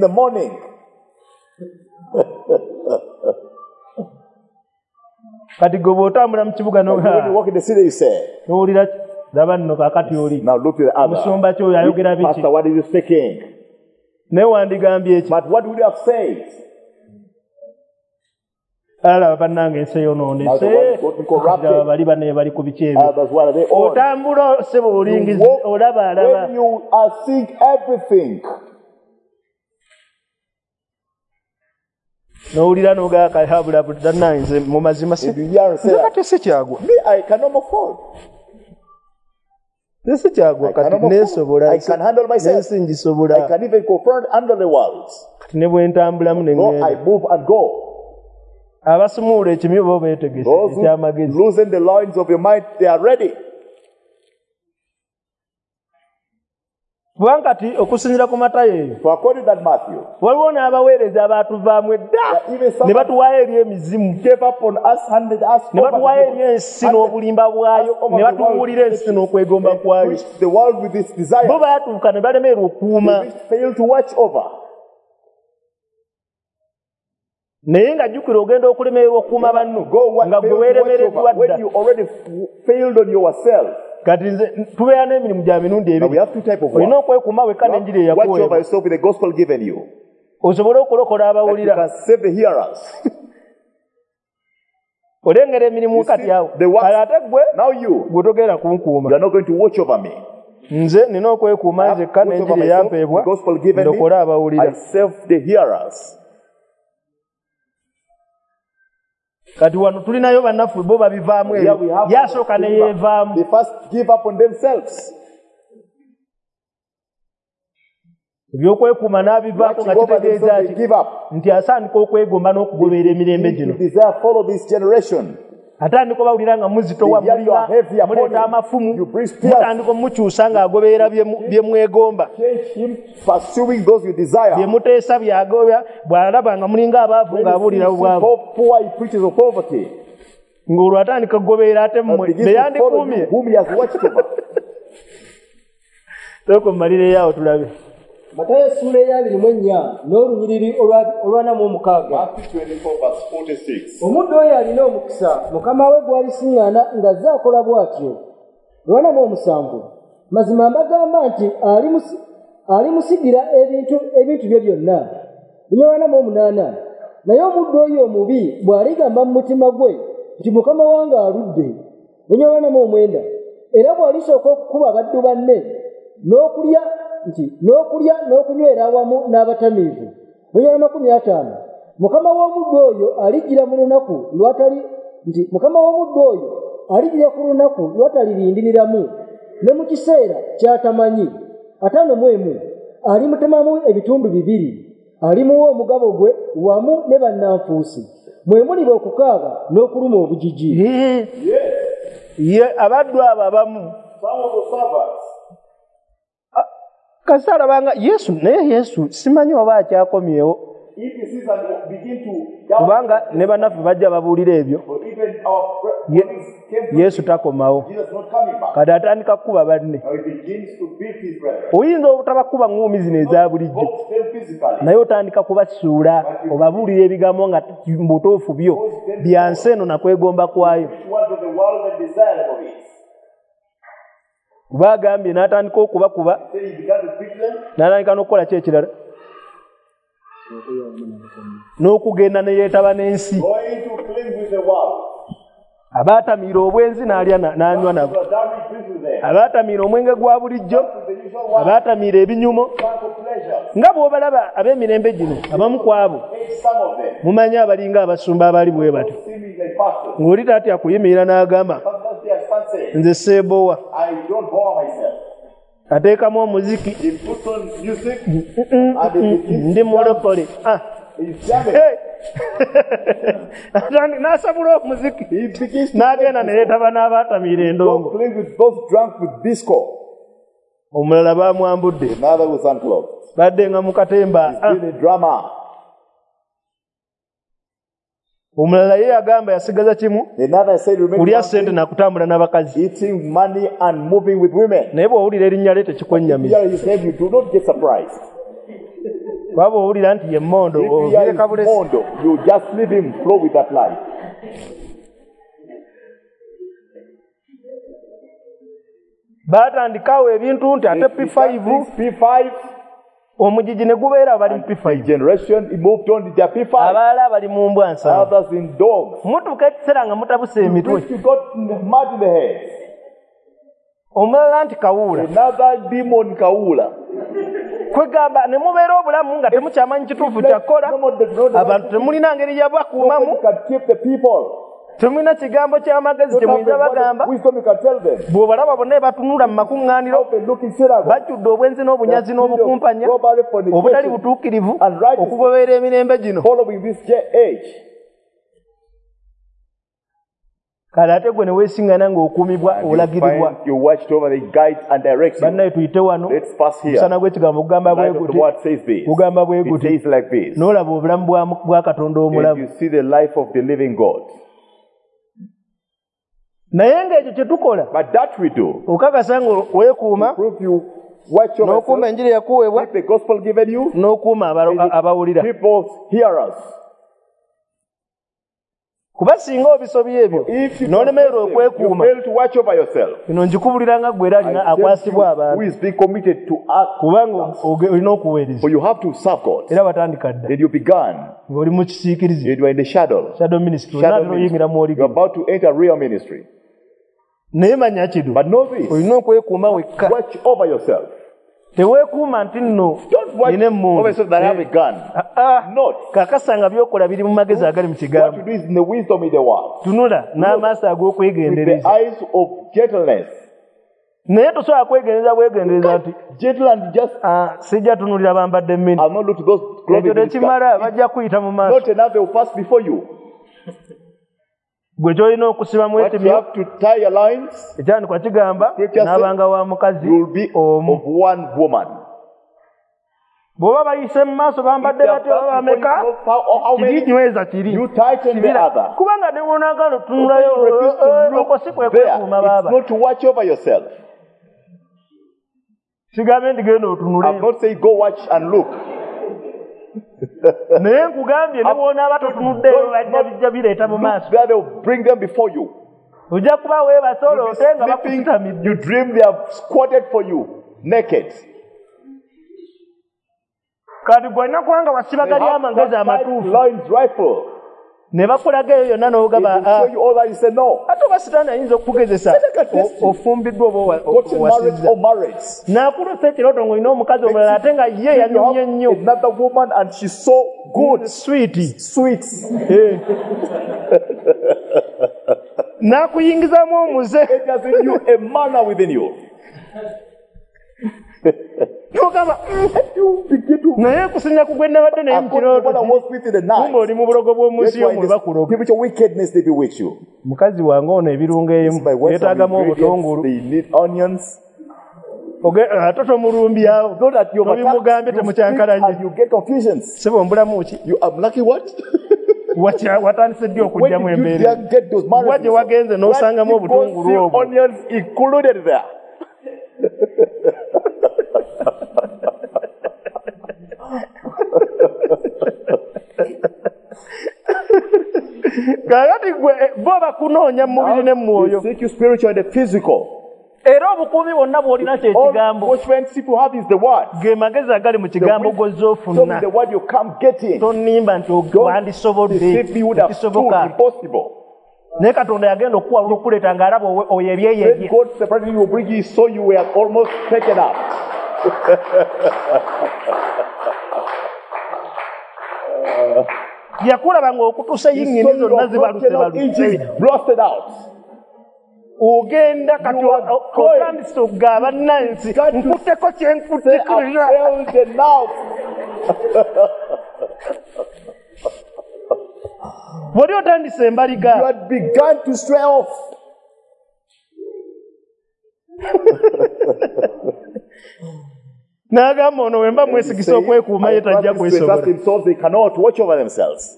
Kati go bw'otambula mu kibuga n'owulira laba nno kaakati oli musumba kyoyo ayogera biki naye wandigambye eki alaba bannange ensi eyonoonese bali bane bali ku biki ebyo otambula sebo olingizi olaba alaba n'owulira n'ogaakahabula budannanze mu mazima kati si kyagwa si kyagwa kati neesobola nensi ngisobola kati ne bwe ntambulamu ne ŋŋenda abasumuula ekimyu bo beetegese ekyamagezi kubanga kati okusinziira ku Matayo eyo waliwo n'abaweereza abaatuvaamu edda ne batuwaayo eri emizimu ne batuwaayo eri ensi n'obulimba bwayo ne batubuulira ensi n'okwegomba kwayo bo baatuuka ne balemerwa okuuma. Naye nga jjukira ogenda okulemererwa okuuma banno nga gwe weeremereddwa dda. Kati nze tubeera n'emirimu gya mirundi ebiri. Olina okwekuuma wekka n'enjiri eyakuweebwa osobole okulokola abawulira. Olengera emirimu kati awo kale ate gwe gwe togenda kunkuuma. Nze nina okwekuuma nzekka n'enjiri eyampeebwa ndokole abawulira. Kati wano tulinayo bannaffe bo babivaamu ebyo yasooka ne yeevaamu. Ebyokwekuuma n'abivaako nga kitegeeza nti asandika okwegomba n'okugoberera emirembe gino. Atandika obawulira nga muzitowa muleeta amafumu mutandika omukyusa ng'agoberera bye mwegomba bye muteesa byagobya bw'alaba nga mulinga abaavu ng'abuulira bwavu ng'olwo atandika kugoberera ate mmwe be yandikuumye. Toko mmalire yaawo tulabe. Matayo essula ey'abiri mu ennya n'olunyiriri olwana mu omukaaga. Omuddu oyo alina omukisa mukama we gw'alisiŋŋaana ng'azze akola bw'atyo. Olwana mu omusanvu mazima mbagamba nti alimusigira ebintu ebintu bye byonna. Olwana mu omunaana naye omuddu oyo omubi bw'aligamba mu mutima gwe nti mukama wange aludde. Olwana mu omwenda era bw'alisooka okukuba baddu banne n'okulya nti n'okulya n'okunywera awamu n'abatamiivu. Olwana makumi ataano mukama w'omuddu oyo alijjira mu lunaku lwatali nti mukama w'omuddu oyo alijjira ku lunaku lwatalirindiriramu ne mu kiseera ky'atamanyi. Ataano mu emu alimutemamu ebitundu bibiri alimuwa omugabo gwe wamu ne bannanfuusi. Mwe muliba okukaaba n'okuluma obujiji. Ye abaddu abo abamu kasala banga Yesu naye Yesu simanyi oba akyakomyewo kubanga ne bannaffe bajja babuulira ebyo Yesu takomawo kati atandika kukuba banne. Oyinza obutabakuba ng'omi zino eza bulijjo naye otandika kubasuula obabuulira ebigambo nga mbutuufu byo bya nsi eno nakwegomba kwayo. Bagambye n'atandika okubakuba n'atandika n'okukola ki ekirala n'okugenda ne yeetaba n'ensi. Abaatamiira obwenzi n'alya n'anywa nabo, abaatamiira omwenge gwa bulijjo, abaatamiira ebinyumo, nga bw'obalaba ab'emirembe gino abamu ku abo mumanyi abalinga abasumba abali bwe bati ng'oli tatya kuyimirira n'agamba nze seebowa ateekamu omuziki ndi mulokole n'asabula omuziki n'agenda ne yeetaba n'abaatamiira endongo omulala baamwambudde badde nga mu katemba omulala ye agamba yasigaza kimu kulya ssente nakutambula n'abakazi naye bw'owulira erinnya lye tekikwennyamiza baba owulira nti ye mmondo ovireka bulesi baatandikawo ebintu nti ate P five omugigi ne gubeera bali mu P five abalala bali mu mbwa nsanvu mutuuka ekiseera nga mutabuse emitwe omulala nti kawuula kwegamba ne mubeera obulamu nga temukyamanyi kituufu kyakola abantu temulina ngeri yabakuumamu temulina kigambo ky'amagezi kyemuyinza bagamba bw'obalaba bonna batunula mu makuŋŋaaniro bajjudde obwenzi n'obunyazi n'obukumpanya obutali butuukirivu okugoberera emirembe gino kale ate gwe ne weesiŋŋana ng'okuumibwa olagirirwa bannaye tuyite wano omusana gw'ekigambo gugamba bwe guti gugamba bwe guti n'olaba obulamu bwa katonda omulamu naye ng'ekyo kye tukola okakasa nga weekuuma n'okuuma enjiri yakuweebwa n'okuuma abawulira kuba singa obisobya ebyo n'olemererwa okwekuuma bino njikubuliranga gwe era alina akwasibwa abantu kubanga olina okuweereza era watandika dda ng'oli mu kisiikirize shadow ministry onaatera oyingira mu oligiri naye manya kino olina okwekuuma wekka teweekuuma nti nno nina emmundu kakasa nga byokola biri mu magezi agali mu kigambo tunula n'amaaso ag'okwegendereza naye tosobola kwegendereza bwegendereza nti sijja tunulira bambadde mmini ekyo tekimala bajja kuyita mu maaso gwe kyolina okusibamu etimyo ekyandikwa kigamba n'abanga wa mukazi omu bw'oba bayise mu maaso bambadde batyo oba bameka kiri nyweza kiri kubanga ne bw'onaagala otunulayo okwo si kwe kwekuuma baaba kigambe ndi genda otunuleyo naye nkugambye ne bw'onaaba totunuddeyo bajja bijja bireeta mu maaso ojja kuba weebase oloote nga bakusitamidde kati gwalina kubanga wasibagali amagezi amatuufu ne bakulaga eyo yonna n'ogaba ate oba sitaani ayinza okukugezesa ofumbiddwa oba owasizza n'akulusa ekirooto ng'olina omukazi omulala ate nga ye yanyumye nnyo swiiti n'akuyingizamu omuze n'ogamba naye kusinya kugwe nabadde naye mukirooto kumba oli mu bulogo bw'omunsi yo mwe bakuloga mukazi wange ono ebirungo ebimu yeetaagamu obutungulu ate tomulumbyawo tobimugambye temukyankalanye siba ombulamu ki watandise ddi okugyamu embeera wa gye wagenze n'osangamu obutungulu obwo kakati gwe bo bakunoonya mu mubiri ne mu mwoyo era obukuumi bwonna bw'olina kyekigambo ge magezi agali mu kigambo gozza ofuna tonimba nti wandisobodde kisoboka naye katonda yagenda okuwalula okuleeta ng'alaba oyo ebyeyeebye yakulaba ng'okutuusa yingini zonna zibaluse blasted out. Ogenda kati otandise okugaba Nansi nkutteko kyenkuttikirira. Bw'oli otandise embaliga. You had begun to stray off. N'agamba ono wemba mwesigisa okwekuuma ye tajja kwesobola. They cannot watch over themselves.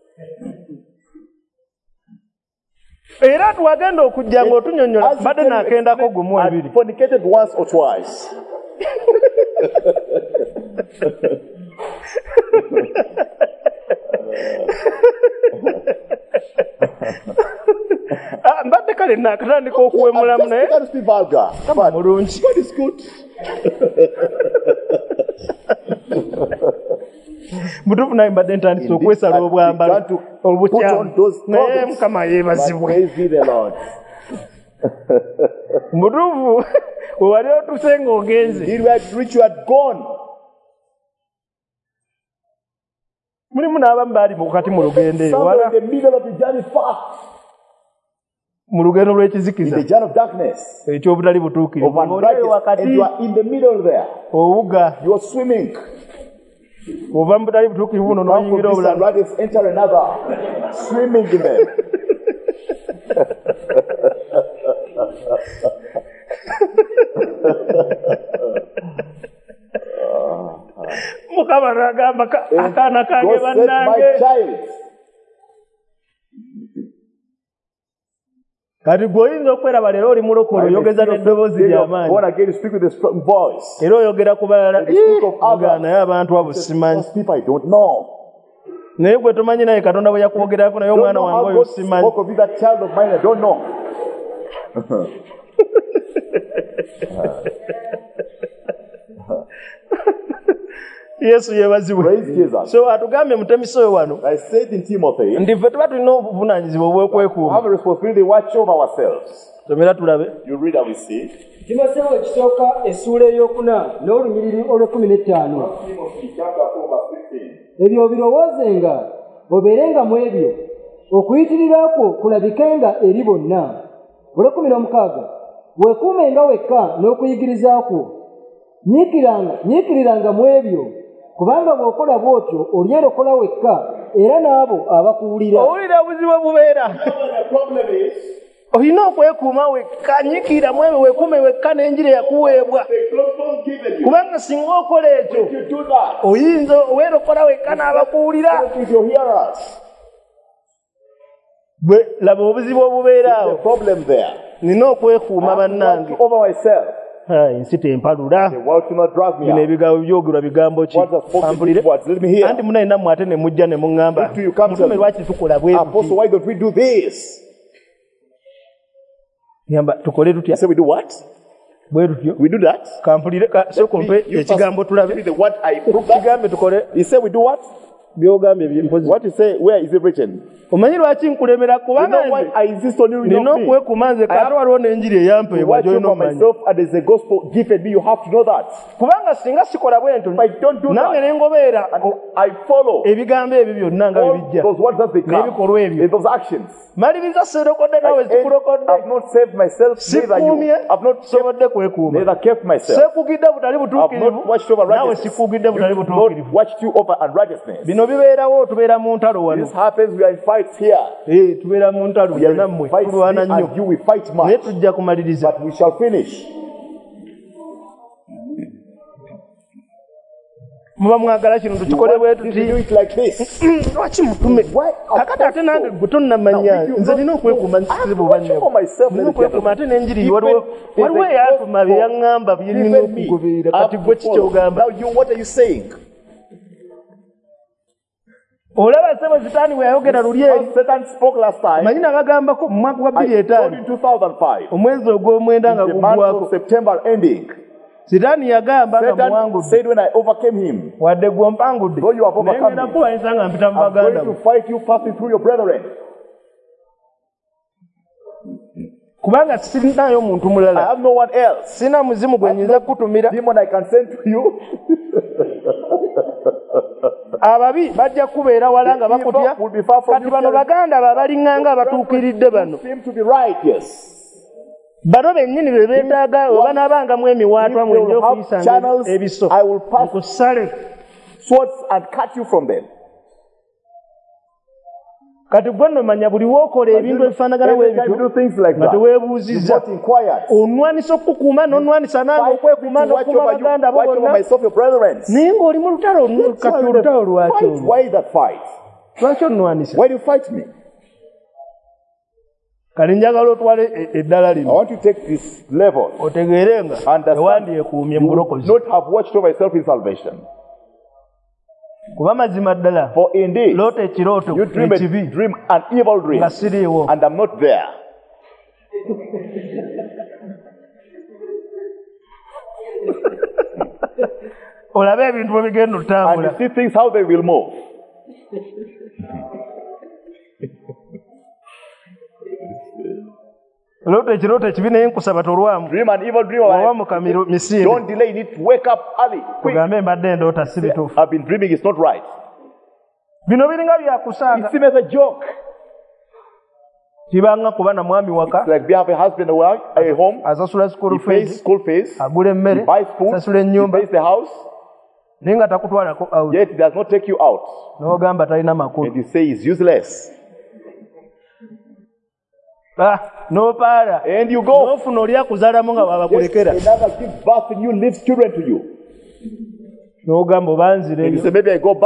Era twagenda okujja ng'otunyonnyola badde naakendako gumu ebiri. Fornicated once or twice. Mbadde kale naakatandika okuwemulamu naye mulungi. Mutuufu naye mbadde ntandise okwesala obwambalo obukyamu naye Mukama yeebazibwe. Mutuufu we wali otuse ng'ogenze mulimu n'abamu baali mukati mu lugendo eyo wala mu lugendo lw'ekizikiza eky'obutali butuukirivu wakati owuga ova mu butali butuukirivu buno n'oyingira obulala. Mukama n'agamba akaana kange bannange kati gw'oyinza okweraba leero oli mulokole oyogeza n'eddoboozi ly'amaanyi era oyogera ku balala gaa naye abantu abo simanyi naye gwe tomanyi naye Katonda bwe yakwogerako naye omwana wange oyo simanyi. Yesu yeebazibwe. So atugambye mu Timoseewo wano nti ffe tuba tulina obuvunaanyizibwa obw'okwekuuma. Somera tulabe. Timoseewo ekisooka essuula ey'okuna n'olunyiriri olw'ekkumi n'ettaano. Ebyo birowoozenga obeerenga mu ebyo okuyitirirwa kwo kulabikenga eri bonna. olw'ekkumi n'omukaaga weekuumenga wekka n'okuyigiriza kwo nyiikiriranga mu ebyo kubanga bw'okola bw'otyo olyerokola wekka era n'abo abakuwulira. Owulira obuzibu bubeera olina okwekuuma wekka nyiikirira mu ebyo weekuume wekka n'enjiri yakuweebwa kubanga singa okola ekyo oyinza oweerokola wekka n'abakuwulira. Bwe laba obuzibu obubeera awo nina okwekuuma bannange. Ensi tempalula bino ebigambo byogerwa bigambo ki ampulire anti munaye nammwe ate ne mujja ne muŋŋamba mutume lwaki tukola bwe yamba tukole tutya bwe tutyo kampulire sokompe ekigambo tulabe kigambe tukole byogambye byempozi. What you say, where is it written? Omanyi lwaki nkulemera kubanga nina okwekuuma nze kati waliwo n'enjiri eyampeebwa gy'olina omanyi kubanga singa sikola bwento nange ne ngobeera ebigambo ebyo byonna nga bibijja n'ebikolwa ebyo maliriza seerokodde nawe zikulokodde sikuumye sobodde kwekuuma seekugidde butali butuukirivu nawe sikuugidde butali butuukirivu. Bino bibeerawo tubeera mu ntalo wano tubeera mu ntalo nammwe tulwana nnyo naye tujja kumaliriza. Muba mwagala kino tukikole bwe tuti lwaki mutume kakati ate nange gwe tonnamanya nze nina okwekuuma nsizibu bannina okwekuuma ate n'enjiri waliwo eyatuma bye yaŋŋamba bye nina okugoberera kati gwe kikyogamba. Olaba sebo Sitaani bwe yayogera luli eri manyi nabagambako mu mwaka gwa bbiri etaano omwezi ogw'omwenda nga guggwako Sitaani yagamba nga muwangudde wadde gw'ompangudde naye ngenda kuwanyisa nga mpita mu baganda kubanga sinayo muntu I mulala have no one else. sina muzimu gwe nyinza kutumira Demon I can send to you. ababi bajja kubeera wala nga bakutya kati bano baganda babalinganga abatuukiridde bano Seem to be right, yes. bano bennyini be beetaaga oba nabangamu emiwaatwa mwenja okuyisanga ebiso mukusale swords and cut you from them. kati gwe nomanya buli wookola ebintu ebifaanagana bwebityo nga teweebuuzizza onwanisa okukuuma n'onwanisa nange okwekuuma n'okuuma baganda bo bonna naye ng'oli mu lutalo kati olutalo lwaki lwaki onnwanisa kale njagala otwale eddala lino otegeere nga tewandyekuumye mu bulokozi kuba mazima ddala loota ekirooto ekibi nga siriiwo olabe ebintu bwe bigenda otambula loota ekirooto ekibi naye nkusaba tolwamu oba mukamiro misiire tugambe mbadde ndoota si bituufu bino biringa byakusaaga kibanga kuba na mwami waka asasula school fees agula emmere asasula ennyumba naye nga takutwalako out n'ogamba talina makulu n'opaala n'ofuna oli akuzaalamu nga babakulekera n'ogamba obanzireyo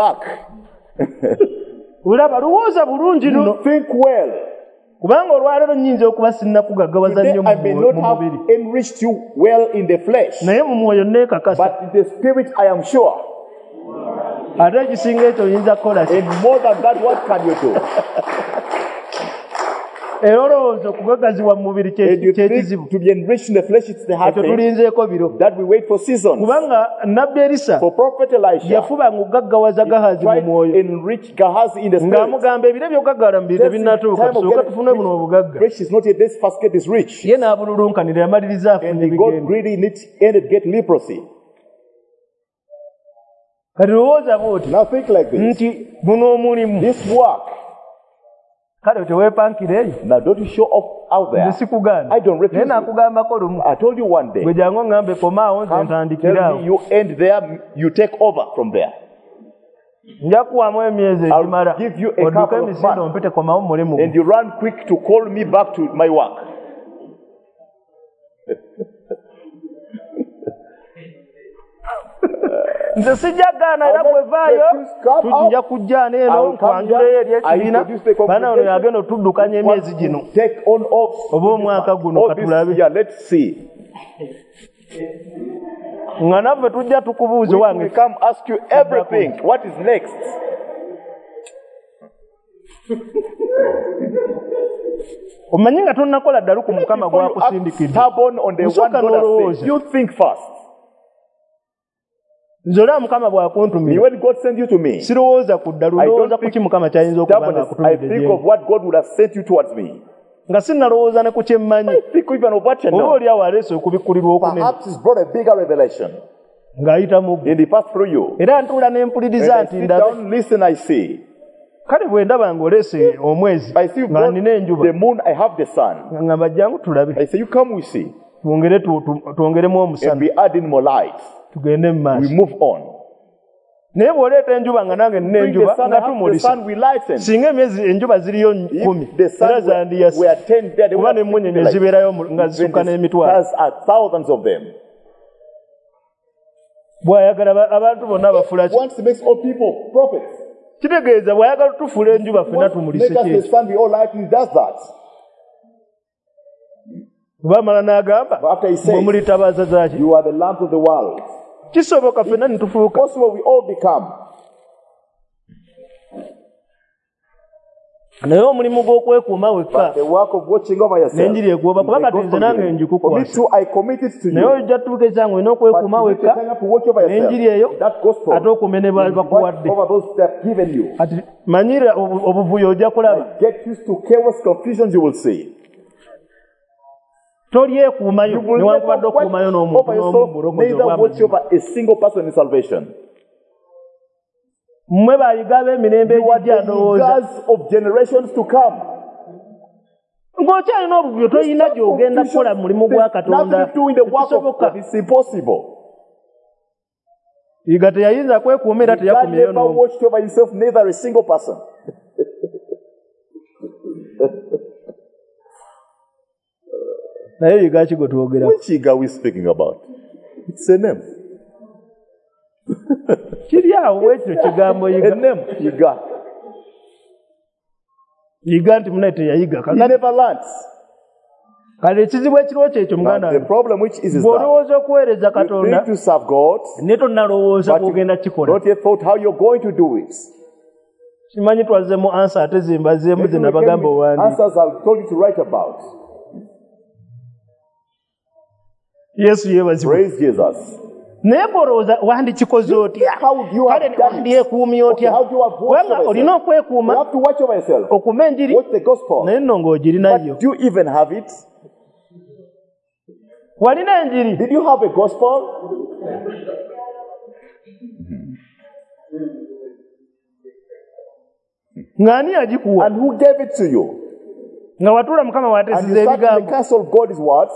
olaba lowooza bulungi no kubanga olwaleero nnyinza okuba sinnakugaggawaza nnyo mu mubiri naye mu mwoyo neekakasa ate ekisinga ekyo oyinza kukola era olowooza okugagazibwa mu mubiri kyekizibu ekyo tulinzeeko biro kubanga nabbi erisa yafubanga okugaggawaza gahazi mu mwoyo ng'amugamba ebire by'ogaggawala mu biri tebinnatuuka tusooka tufune buno obugagga ye n'abululunkanira yamaliriza afune ebigendo kati lowooza bw'oti nti buno omulimu kale teweepankireeyo nze sikuganda naye nakugambako lumu gwe jangu oŋŋambe komaawo nze ntandikiraawo nja kuwamu emyezi egimala odduka emisinde ompite komawo mulimu nze sijjagaana era bwevaayo tujja kujja neeno twanjuleyo eri ekibiina baana ono yagenda otuddukanya emyezi gino oba omwaka guno katulabe nga naffe tujja tukubuuze wange omanyi nga tonnakola ddalu ku mukama gwakusindikidde nsooka n'olowooza nze olaba mukama bw'akuntumira sirowooza ku ddalu lowooza ku ki mukama kyayinza okuba nga akutumidde nga sinnalowooza ne ku kyemmanyi oba oli awo aleese okubikkulirwa okunene ng'ayita mu ggwe era ntuula ne mpuliriza nti ndabe kale bwe ndaba ng'oleese omwezi nga nina enjuba nga bajjangu tulabe twongeremu omusana tugende mu maaso naye bw'oleeta enjuba nga nange nina enjuba nga tumulisa singa emyezi enjuba ziriyo kumi era zandiyasa kuba n'emmunyeenye zibeerayo nga zisukka n'emitwalo bw'ayagala abantu bonna bafula kitegeeza bw'ayagala tufuula enjuba ffenna tumulise kyekyo bamala n'agamba mwe muli tabaaza zaki kisoboka ffenna nitufuuka naye omulimu gw'okwekuuma wekka n'enjiri egwoba kubanga tinze nange njikukwasa naye ojja tutuuka ekyange olina okwekuuma wekka n'enjiri eyo ate okume ne bakuwadde ati manyira obuvuyo ojja kulaba tolyekuumayo newankubadde okuumayo n'omuntu n'omubulogoozi over a single person in salvation. mmwe bayiga b'emirembe egijja ndowooza of generations to come. ng'okyalina obubyo toyina gy'ogenda kukola mulimu gwa Katonda tekisoboka. Yiga teyayinza kwekuuma era teyakuumyeyo n'omu. naye yiga ki gwe twogera? Which Yiga are we speaking about? It's a name. kiri awo wekyo kigambo yiga. A name, Yiga. Yiga nti munaye teyayiga. He never learns. Kale ekizibu ekiriwo kyekyo muganda The problem which is, is bw'olowooza okuweereza you Katonda think to serve God, ne tonnalowooza kugenda kikola. not yet thought how you're going to do it. Simanyi twazzemu ansa ate zimbazeemu ze nabagamba owandiika. Answers I've told you to write about. Yesu yeebazibwe. Praise Jesus. naye bw'olowooza wandikikoze otya? kale wandyekuumya otya? kubanga olina okwekuuma okuma enjiri naye nno ng'ogirinayo. Do you even have it? walina enjiri? Did you have a gospel? ng'ani yagikuwa? And who gave it to you? nga watuula Mukama wateesiza the ebigambo. counsel of God is what?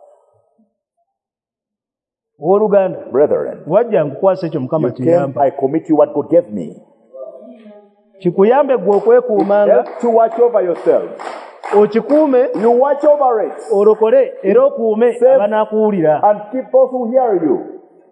Owooluganda, Brethren, wajja nkukwasa ekyo Mukama you came, kiyamba. I commit you what God gave me. Kikuyambe gwe okwekuumanga. Help to watch over yourself. Okikuume, You watch over it. olokole era okuume abanaakuwulira. And keep those who hear you.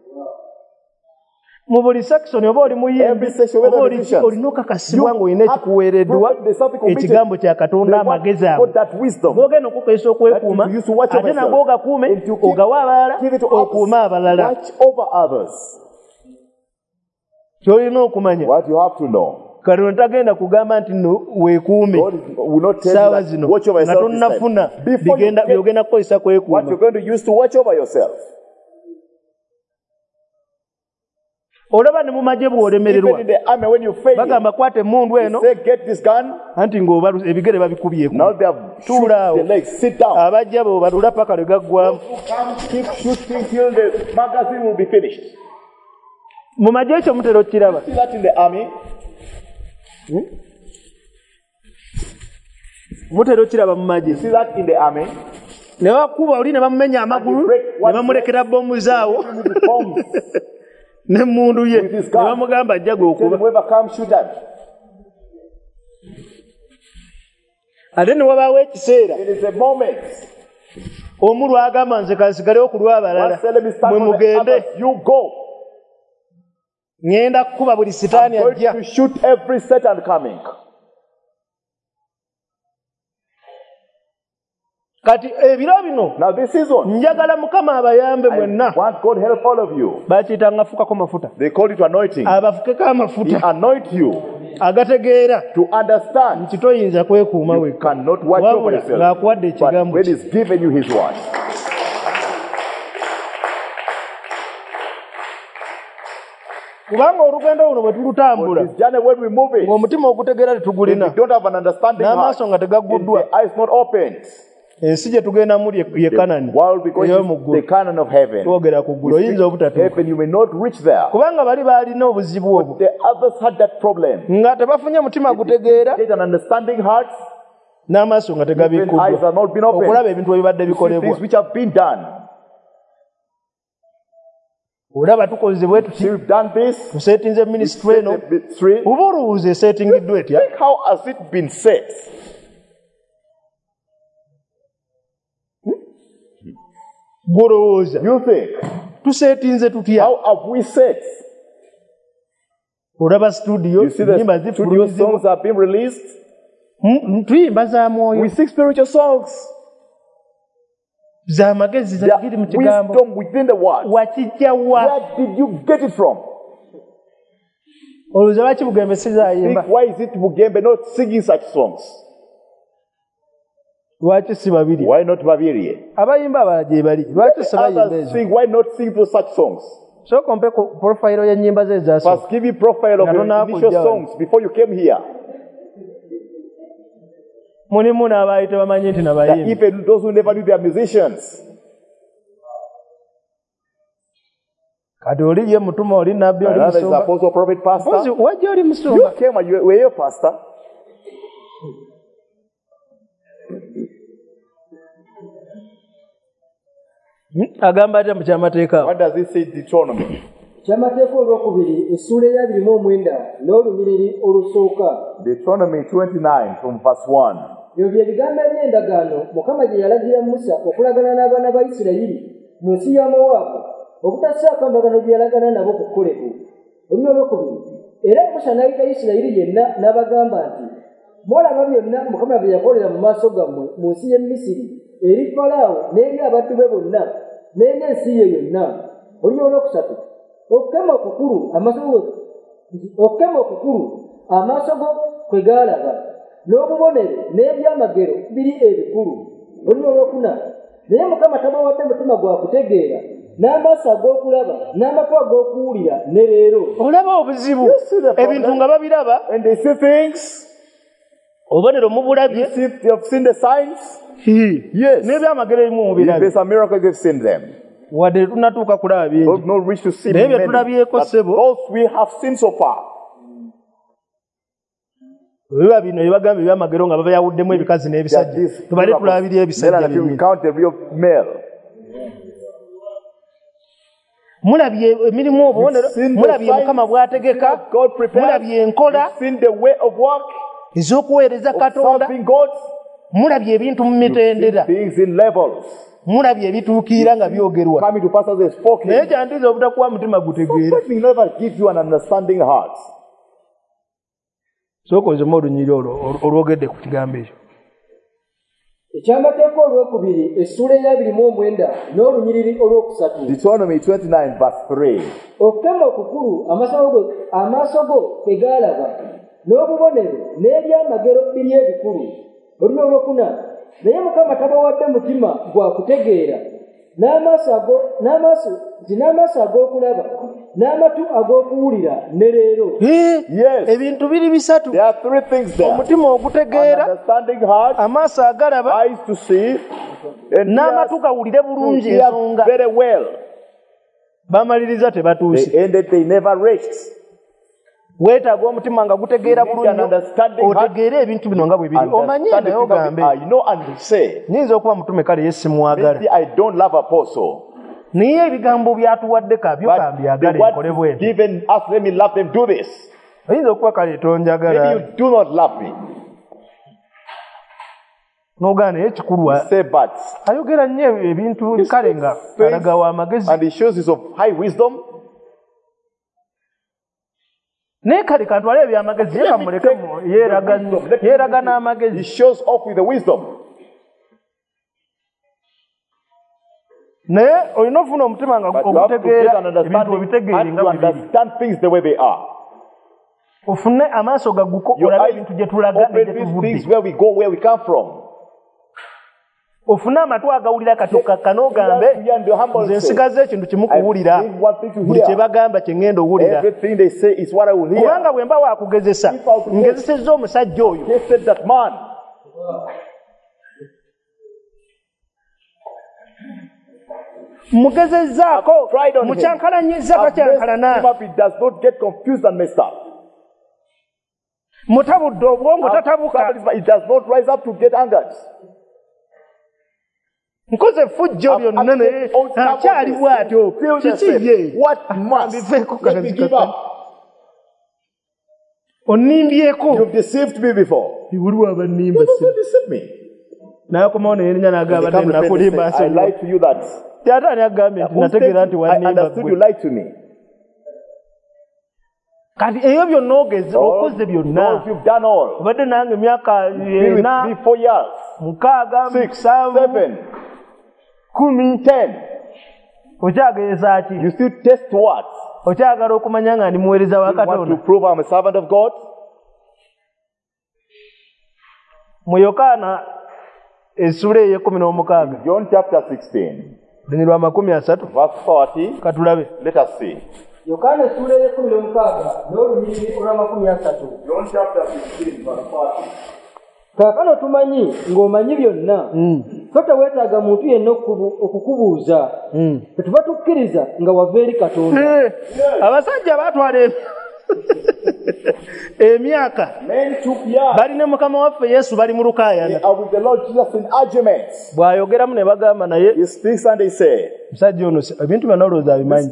mu buli section oba oli muyimbi oba olina okakasibwa ng'olina ekikuweereddwa ekigambo kya Katonda amagezi ago g'ogenda okukozesa okwekuuma ate nagwo ogakuume ogawa abalala okuuma abalala. ky'olina okumanya Katonda tagenda kugamba nti no weekuume saawa zino nga tonnafuna by'ogenda kukozesa kwekuuma. olaba ne mu magye bw'olemererwa bagamba kwata emmundu eno anti ng'oba ebigere babikubyeko tuulaawo abajja bo balula paka lwe gaggwamu. mu magye ekyo mutera okiraba. mutera okiraba mu magye ne bakuba oli ne bamumenya amagulu ne bamulekera bomu zaawo n'emmundu ye ne bamugamba ajja gw'okuba. ate ne wabaawo ekiseera omu lwagamba nze kansigalewo ku lw'abalala mwe mugende ŋŋenda kukuba buli sitaani ajja. kati ebiro bino njagala Mukama abayambe mwenna. bakiyitanga fukako mafuta. abafukeko amafuta agategeera nti toyinza kwekuuma wekka wabula ng'akuwadde ekigambo kye. kubanga olugendo luno bwe tulutambula ng'omutima ogutegeera tetugulina n'amaaso nga tegagguddwa ensi gye tugenda muli ye Kanani ey'omu ggulu twogera ku ggulu oyinza obutatuuka kubanga bali baalina obuzibu obwo nga tebafunye mutima gutegeera n'amaaso nga tegabikkuddwa okulaba ebintu ebibadde bikolebwa. olaba tukoze bwe tuti tusetinze minisitule eno oba olowooza esetingiddwa etya? Gwolowooza tusetinze tutya? olaba studio nyimba zifulumizibwa tuyimba za mwoyo z'amagezi zagiri mu kigambo wakijja wa? olowooza lwaki Bugembe si zayimba? lwaki si babiri? abayimba abalala gye bali lwaki si bayimba ezo? sooka ompe profile y'ennyimba ze ezasooka mulimu n'abayite bamanyi nti nabayimbi. Even those who never knew they are musicians. Kati oli ye mutuma oli nabbi oli musumba. Another is apostle, prophet, pastor. Wajja oli musumba. You came, you were your pastor. Agamba ate mu kyamateeka. What does it say in Deuteronomy? Kyamateeka olwokubiri essula eya abiri mu omwenda n'olunyiriri olusooka. Deuteronomy twenty-nine from verse one. Ebyo bye bigambo eby'endagaano Mukama gye yalagira Musa okulagana n'abaana ba Isirayiri mu nsi ya Mowaabu obutassaako endagaano gye yalagana nabo ku Kolebu. Olunya olwokubiri. Era Musa n'ayita Isirayiri yenna n'abagamba nti mulaba byonna Mukama bye yakolera mu maaso gammwe mu nsi y'e Misiri eri Falaawo n'eri abaddu be bonna n'eri ensi ye yonna. Olunya olwokusatu. Okukema okukulu amaaso okukema okukulu amaaso go kwe gaalaba n'obubonero n'ebyamagero biri ebikulu. Olunya olwokuna. Naye Mukama tabawadde mutima gwa kutegeera n'amaaso ag'okulaba n'amatu ag'okuwulira ne leero. Olaba obuzibu ebintu nga babiraba and they see things. Obubonero mubulabye. They have seen the signs. Yes. N'ebyamagero ebimu mubirabye. There's a miracle they've seen them. Wadde tunatuuka kulaba bingi. Don't not reach to see many. Those we have seen so far. Biba bino ebagamba ebyamagero nga babayawuddemu ebikazi n'ebisajja. Tubale tulabirira ebisajja bino. We count the real male. Mulabye emirimu obubonero, mulabye Mukama bw'ategeka, mulabye enkola, ez'okuweereza Katonda, mulabye ebintu mu mitendera, mulabye ebituukirira nga byogerwa. Naye kyantiza obutakuwa mutima gutegeera. Sooka ozemu olunyiri olwo olwogedde ku kigambo ekyo. Ekyamateeka olwokubiri essula ey'abiri mu omwenda n'olunyiriri olwokusatu. Deuteronomy twenty-nine verse three. Okukema okukulu amaaso go kwe gaalaba n'obubonero n'ebyamagero biri ebikulu. Olunya olwokuna. Naye Mukama tabawadde mutima gwa kutegeera n'amaaso ago n'amaaso nti n'amaaso ag'okulaba n'amatu ag'okuwulira ne leero. Ebintu biri bisatu. There are three things there. Omutima ogutegeera, amaaso agalaba, n'amatu gawulire bulungi ensonga. Bamaliriza tebatuuse. Weetaaga omutima nga gutegeera bulungi otegeere ebintu bino nga bwe biri. Omanye naye ogambe nyinza okuba mutume kale ye simwagala naye ebigambo byatuwadde kabyo kambyagala enkole bwenti. Oyinza okuba kale tonjagala n'ogaana naye ekikulu ayogera nnyo ebintu kale nga alaga w'amagezi. Naye kale kantwale ebyamagezi ye kamulekemu yeeraga n'amagezi. He shows off with the wisdom. Naye olina ofuna omutima nga ogutegeera ebintu obitegeere nga bwe biri. Ofune amaaso gaguko olabe ebintu gye tulaga ne gye tuvudde. Ofune amatu agawulira katoka kanoogambe nze nsigaze ekintu kimu kuwulira buli kye bagamba kye ŋŋenda owulira. Kubanga bwe mba waakugezesa ngezesezza omusajja oyo. Mugezezzaako mukyankalanyiza bakyankalana. Mutabudde obwongo tatabuka. Nkoze fujjo byonna naye akyali bw'atyo kiki ye ambiveeko kanzikaka onimbyeko waliwo abannimba n'akomawo naye nnya n'agamba nakulimba ate ani agambye nti nategeera nti wannimba ggwe. Kati eyo byonna ogeze okoze byonna obadde nange emyaka ena mukaaga musanvu kumi ten okyageeza ki? You still test what? Okyagala okumanya nga ndi muweereza wa Katonda? You want to prove I'm a servant of God? Mu Yokaana essula ey'ekkumi n'omukaaga. John chapter sixteen. Lunyiri lwa makumi asatu. Verse forty. Katulabe. Let us see. Yokaana essula ey'ekkumi n'omukaaga n'olunyiriri olwa makumi asatu. John chapter sixteen verse forty. Kaakano tumanyi ng'omanyi byonna. So teweetaaga muntu yenna okukubuuza. Tetuba tukkiriza nga wava eri Katonda. Abasajja baatwala emyaka balina Mukama waffe Yesu bali mu lukaayana. Bw'ayogeramu ne bagamba naye musajja ono ebintu byonna olowooza abimanyi.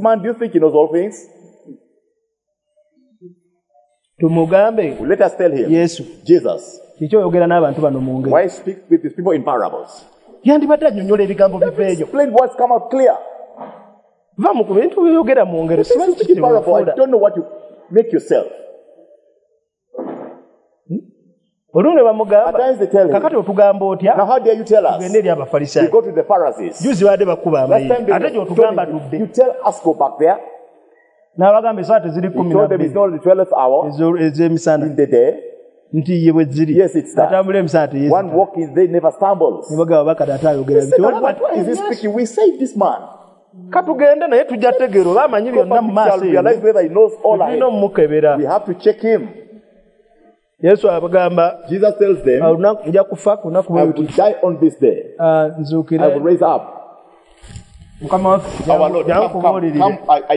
Tumugambe Yesu kiki oyogera n'abantu bano mu ngeri. Yandibadde annyonnyola ebigambo biveeyo. Va mu ku bintu by'oyogera mu ngeri. Olumu ne bamugamba kakati otugamba otya tugende eri Abafalisaayo. Juzi baadde bakuba amayi ate gy'otugamba tudde. N'abagamba esawa teziri kumi na bbiri ez'emisana nti ye bwe ziri atambula emisana teyezita ne bagamba bakati ate ayogera bityo katugende naye tujja tegeera oba amanyi byonna mu maaso tulina omumukebera. Yesu abagamba olunaku nja kufa ku lunaku bwe luti nzuukire Mukama waffe jankubuulirire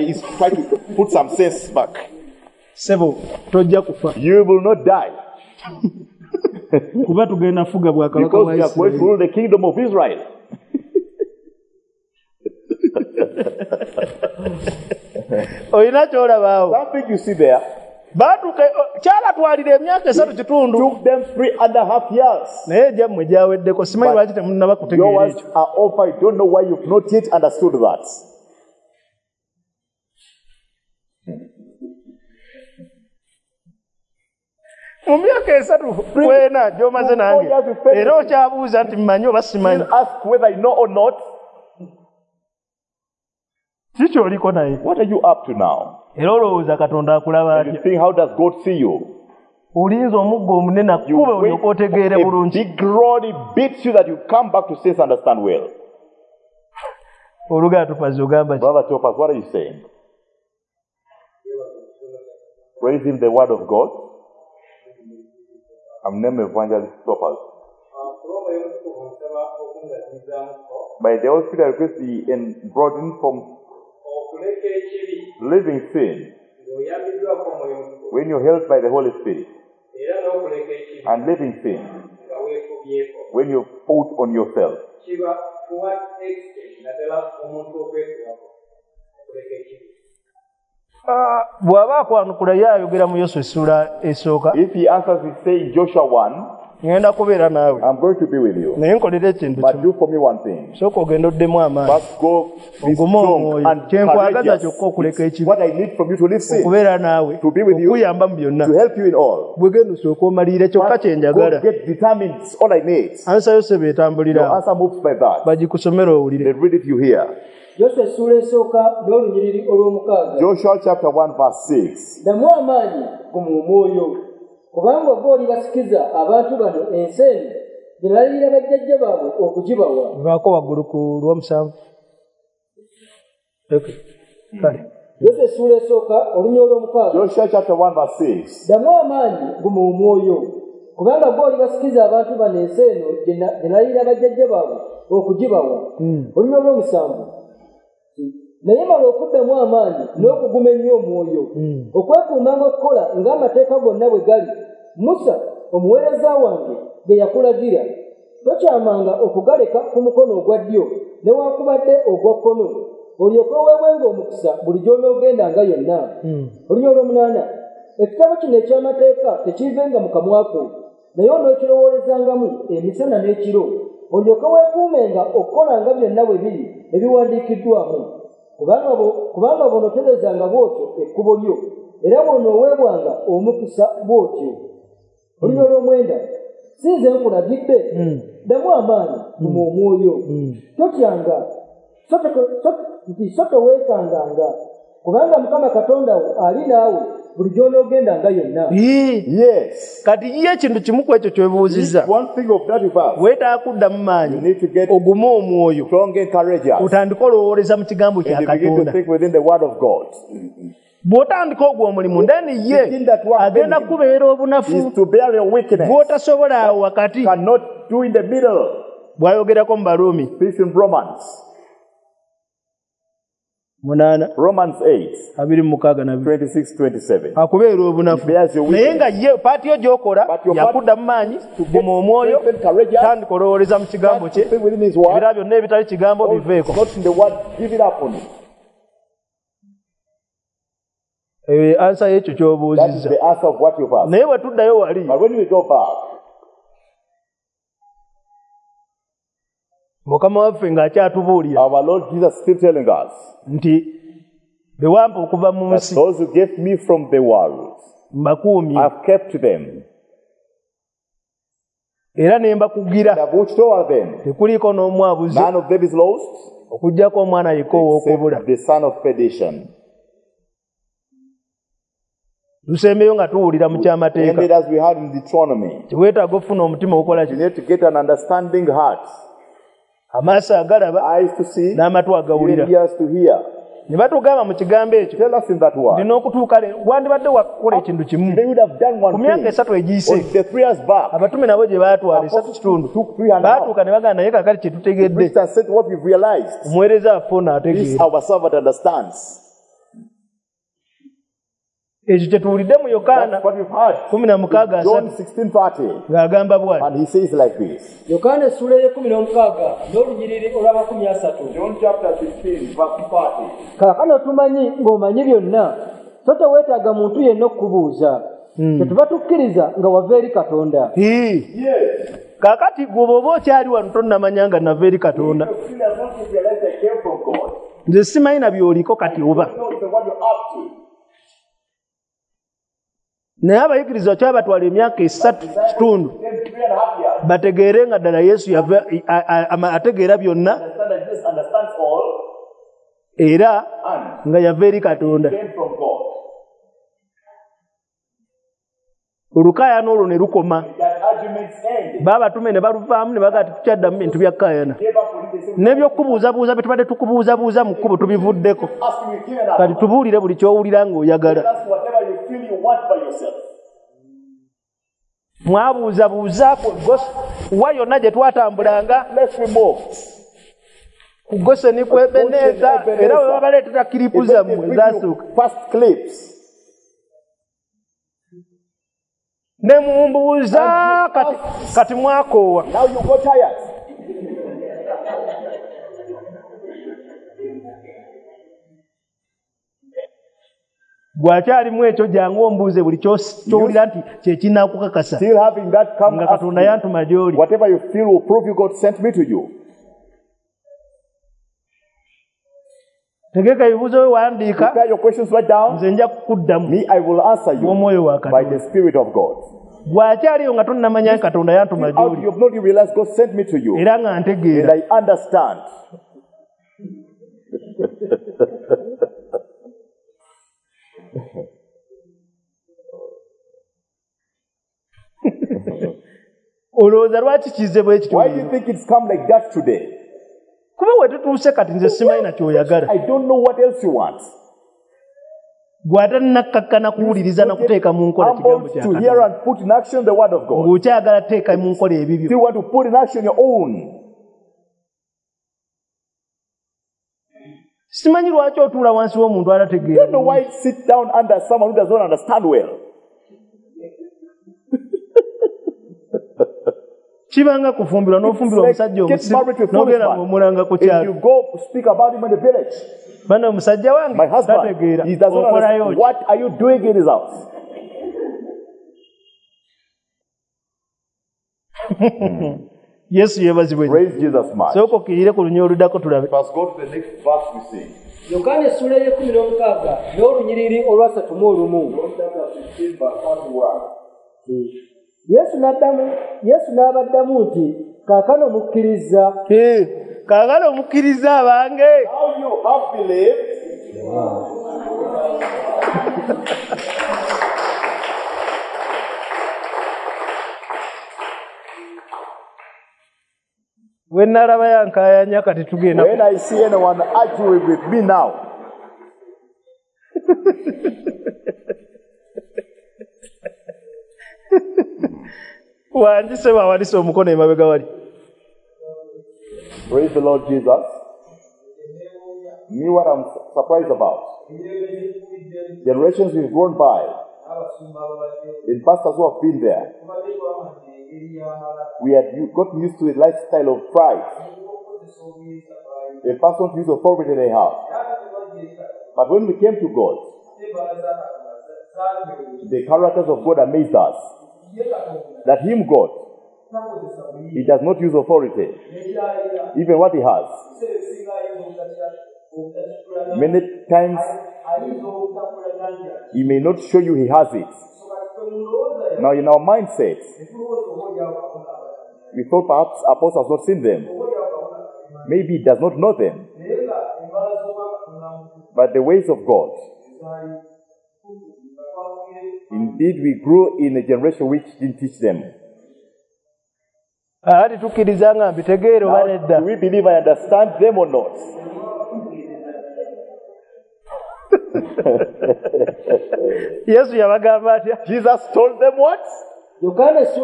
sebo tojja kufa kuba tugenda fuga bwakabaka bwa Isirayiri. Olina ky'olabaawo baatuuka kyabatwalira emyaka esatu kitundu naye gyammwe gyaweddeko simanyi lwaki temunnaba kutegeera ekyo. Mu myaka esatu kwena gy'omaze nange era okyabuuza nti mmanyi oba simanyi. Kiki oliko naye? Era olowooza Katonda akulaba atya? Olinza omuggo omunene akube olyoka otegeere bulungi. Oluganda tupazi ogamba ki? Praise him the word of God. I'm named Evangelist Topaz. By the Holy Spirit, I request be broadened from living sin when you're held by the Holy Spirit, and living sin when you put on yourself. Bw'aba akwanukula ye ayogera mu Yesu essula esooka. If he answers, he say in Joshua one, ngenda kubeera naawe. I'm going to be with you. Naye nkolera ekintu But do for me one thing. Sooka ogenda oddemu amaanyi. First go be strong and kyenkwagaza kyokka okuleka ekibi. What I need from you to live sin. Okubeera naawe. To be with you. Okuyamba mu byonna. To help you in all. Bwe genda osooka omalire kyokka kye njagala. Get determined all I need. Ansa yose beetambulira. Your answer moves by that. Bagikusomera owulire. They read it you hear. Joshua essula esooka n'olunyiriri olw'omukaaga. Joshua chapter one verse six. Ddamu amaanyi mu mwoyo kubanga oba oli basikiza abantu bano ensi eno gye balayirira bajjajja baabwe okugibawa. Vaako waggulu ku lw'omusanvu. Kale. Joshua essula esooka olunyiriri olw'omukaaga. Joshua chapter one verse six. Ddamu amaanyi mu mwoyo kubanga oba oli basikiza abantu bano ensi eno gye balayirira bajjajja baabwe okugibawa. Olunyiriri olw'omusanvu. Naye mala okuddamu amaanyi n'okuguma ennyo omwoyo okwekuumanga okukola ng'amateeka gonna bwe gali Musa omuweereza wange ge yakulagira. Tokyamanga okugaleka ku mukono ogwa ddyo newaakubadde ogwa kkono olyoke oweebwenga omukisa buli gy'onoogendanga yonna. Olunyiriri olw'omunaana. Ekitabo kino eky'amateeka tekiivenga mu kamwa ko naye onookirowoolezangamu emisana n'ekiro olyoke weekuumenga okukolanga byonna bwe biri ebiwandiikiddwamu. Kubanga bw'onooterezanga bw'otyo ekkubo lyo era bw'onooweebwanga omukisa bw'otyo. Olunyiriri olw'omwenda. Si nze nkulagidde ddamu amaanyi mu omwoyo totyanga nti so toweekanganga kubanga Mukama Katonda wo ali naawe buli gy'onoogendanga yonna. Yes. Kati ye ekintu kimu ku ekyo kyebuuzizza. Weetaaga kuddamu maanyi ogume omwoyo otandike olowooleza mu kigambo kya Katonda. bw'otandika ogwo omulimu ndani ye agenda kubeera obunafu bw'otasobola awo wakati bw'ayogerako mu Baruumi munana abiri mu mukaaga na akubeera obunafu naye nga ye paati yo gy'okola yakudda mu maanyi guma omwoyo tandika olowooleza mu kigambo kye ebira byonna ebitali kigambo biveeko. Eh, answer y'ekyo ky'obuuzizza. Naye bwe tuddayo wali Mukama waffe ng'akyatubuulira nti bewampa okuva mu nsi mbakuumye era ne mbakugira tekuliiko n'omwabuzi okuggyako omwana yekka ow'okubula. Tusembeyo nga tuwulira mu kyamateeka kiweetaaga okufuna omutima ogukola ki amaaso agalaba n'amatu agawulira ne batugamba mu kigambo ekyo nti n'okutuuka leero wandibadde wakukola ekintu kimu ku myaka esatu egiyise abatume nabo gye baatwala esatu kitundu baatuuka ne bagamba naye kakati kye tutegedde omuweereza waffe ono ategeera ekyo kye tuwulidde mu Yokaana kumi na mukaaga asatu ng'agamba bw'ati. Yokaana essula y'ekkumi n'omukaaga n'olunyiriri olw'amakumi asatu. Kaakano tumanyi ng'omanyi byonna, so teweetaaga muntu yenna okukubuuza. Tetuba tukkiriza nga wava eri Katonda. Kaakati gwe bw'oba okyali wano tonnamanya nga nava eri Katonda. Nze simanyi na by'oliko kati oba. Naye abayigiriza kyabatwala emyaka esatu kitundu bategeere nga ddala Yesu yava ategeera byonna era nga yava eri Katonda. Olukaayana olwo ne lukoma baabatume ne baluvaamu ne bagaa tukyaddamu bintu bya kaayana n'ebyokubuuzabuuza bye tubadde tukubuuzabuuza mu kkubo tubivuddeko kati tubuulire buli ky'owulira ng'oyagala. Mwabuuzabuuza wa yonna gye twatambulanga ku Goseni ku Ebeneza era we babaleetera kiripu zammwe ezasooka ne mumbuuza kati, kati mwakoowa. Bw'akyalimu ekyo jangu ombuuze buli ky'owulira nti kye kinaakukakasa nga Katonda yantuma gy'oli. Tegeka ebibuuzo bye wandiika nze nja kukuddamu omwoyo wa Katonda. Bw'akyaliyo nga tonnamanya Katonda yantuma gy'oli era nga ntegeera. Olowooza lwaki kize bwe kityo? Kuba we tutuuse kati nze simanyi na ky'oyagala. Bw'atannakkakkana kuwuliriza na kuteeka mu nkola kigambo kya Katonda ng'okyagala teeka mu nkola ebibyo. Simanyi lwaki otuula wansi w'omuntu atategeera. Kibanga kufumbirwa n'ofumbirwa omusajja omusiru n'ogenda ng'omulanga ku kyalo. Bano omusajja wange tategeera okolayo ki? Yesu yeebazibwe. Sooka okkirire ku lunya oluddako tulabe. Yokaana essula y'ekkumi n'omukaaga n'olunyiriri olwasatu mu olumu. Yesu n'addamu Yesu n'abaddamu nti kaakano mukkiriza. Kaakano mukkiriza abange. When nalaba yankayanya kati tugenda. When I see anyone arguing with me now, Wanjise bawanise omukono emabega wali. Praise the Lord Jesus. Me, what I'm surprised about. Generations we've grown by. In pastors who have been there. We had gotten used to a lifestyle of pride. A person to use authority they have. But when we came to God, the characters of God amazed us. That Him, God, He does not use authority. Even what He has. Many times, He may not show you He has it. Now in our mindset, we thought perhaps Apostle has not seen them. Maybe he does not know them. But the ways of God. Indeed, we grew in a generation which didn't teach them. Now, do we believe I understand them or not? Yes, we have a government. Jesus told them what? John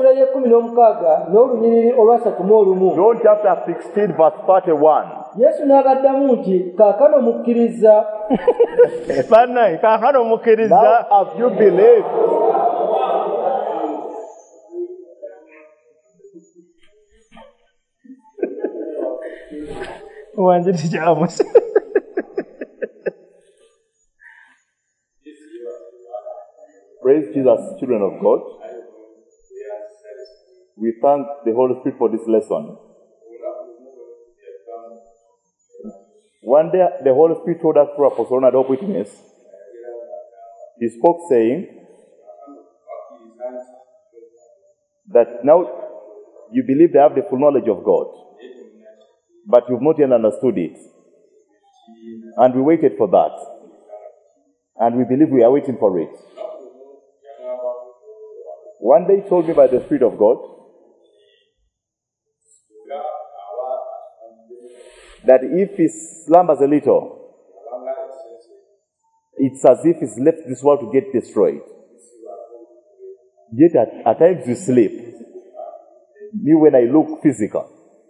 chapter sixteen, verse thirty-one. Yesu n'abaddamu nti kaakano mukkiriza. Bannaye kaakano mukkiriza. Now have you believed? Wanjiri jamus. Praise Jesus, children of God. We thank the Holy Spirit for this lesson. One day, the Holy Spirit told us through Apostle Ronald Witness. He spoke saying that now you believe they have the full knowledge of God, but you've not yet understood it. And we waited for that. And we believe we are waiting for it. One day he told me by the Spirit of God that if he slumbers a little, it's as if he's left this world to get destroyed. Yet at, at times you sleep. Me when I look physical.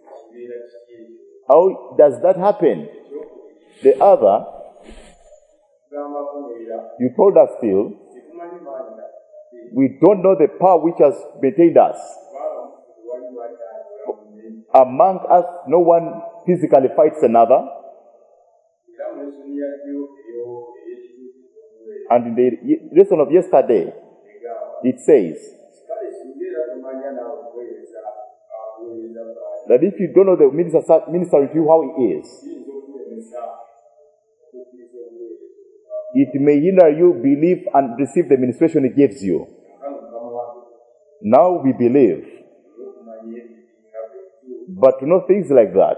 How does that happen? The other, you told us still, we don't know the power which has maintained us. Among us, no one physically fights another. And in the lesson of yesterday, it says that if you don't know the minister, minister with you how he is, it may hinder you believe and receive the ministration he gives you. Now we believe. But to know things like that,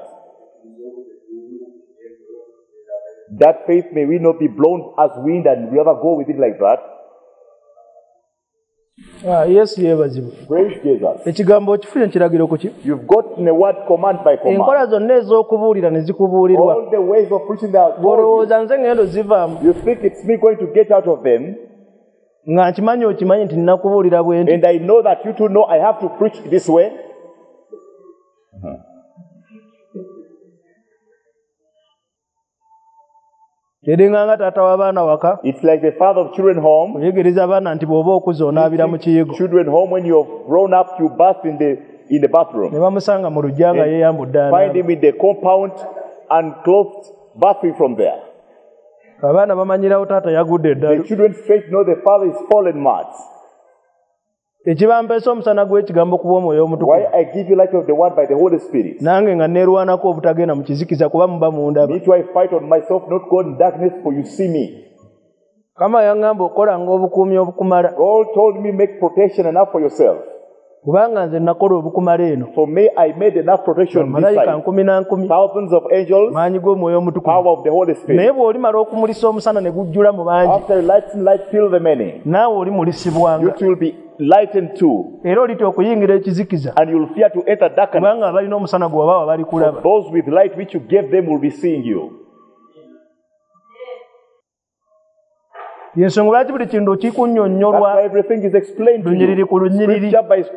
that faith may we not be blown as wind and we ever go with it like that. Ah, yes, yebazibwe. Praise Jesus. Ekigambo kifuye nkiragiro kuki? You've got in a word command by command. Enkola zonna ez'okubuulira ne zikubuulirwa. All the ways of preaching that Olowooza nze ngendo zivaamu. You think it's me going to get out of them. Nga nkimanyi okimanyi nti nnakubuulira bwe ndi. And I know that you two know I have to preach this way. Uh-huh. It's like the father of children home. Children home, when you're grown up, you bath in the in the bathroom. Find him in the compound and clothed, bathing from there. The children straight know the father is fallen mad. Why I give you light of the word by the Holy Spirit. Me too, I fight on myself, not go in darkness, for you see me. God told me make protection enough for yourself. For me, I made enough protection this side. Thousands of angels, power of the Holy Spirit. After light and light fill the many. You will be lightened too. And you will fear to enter darkness. For those with light which you gave them will be seeing you. yensonga lwaki buli kintu kikunnyonnyolwa lunyiriri ku lunyiriri.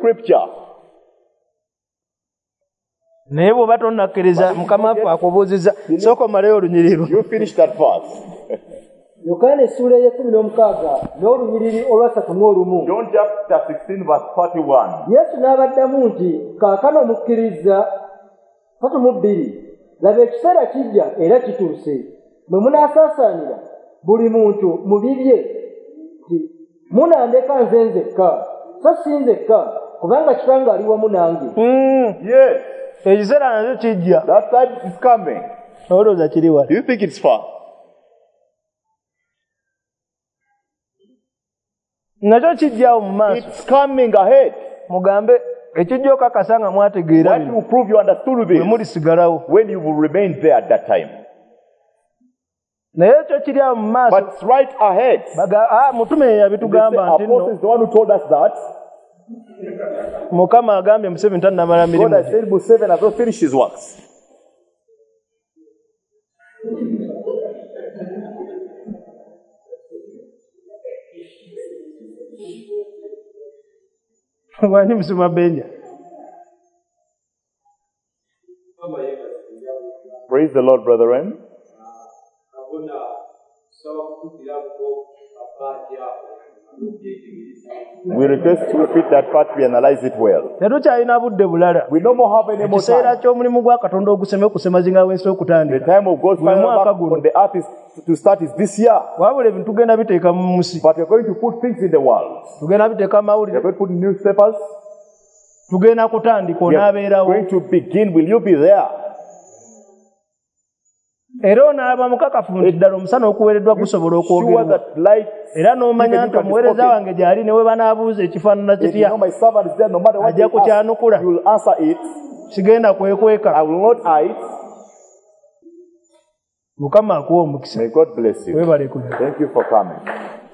Naye bw'oba tonnakkiriza Mukama waffe akubuuzizza sooka omaleyo olunyiriri. Yokaana essula ey'ekkumi n'omukaaga n'olunyiriri olwasatu mu olumu. Yesu n'abaddamu nti kaakano mukkiriza satu mu bbiri. Laba ekiseera kijja era kituuse mwe munaasaasaanira buli muntu mu bibye nti munandeka nze nzekka so si nzekka kubanga Kitange ali wamu nange. Ekiseera nakyo kijja. Olowooza kiri wa? Nakyo kijjawo mu maaso. Mugambe ekijja okakasa nga mwategeera bwe mulisigalawo. Naye ekyo kiri awo mu maaso. Mutume yabitugamba nti nno Mukama agambye Museveni tannamala mirimu. Wani Musuma Benja. Praise the Lord, brethren. We request to repeat that part, we analyze it well. We no more have any more time. The time of God's final work on the earth is to start is this year. But we're going to put things in the world. We're going to put newspapers. We are going to begin. Will you be there? Era onaaba mukakafu nti ddala omusana okuweereddwa gusobola okwogerwa. Era n'omanya nti omuweereza wange gy'ali ne bwe banaabuuza ekifaanana kitya ajja kukyanukula. Sigenda kwekweka. Mukama akuwa omukisa. May God bless you. Weebale kulya. Thank you for coming.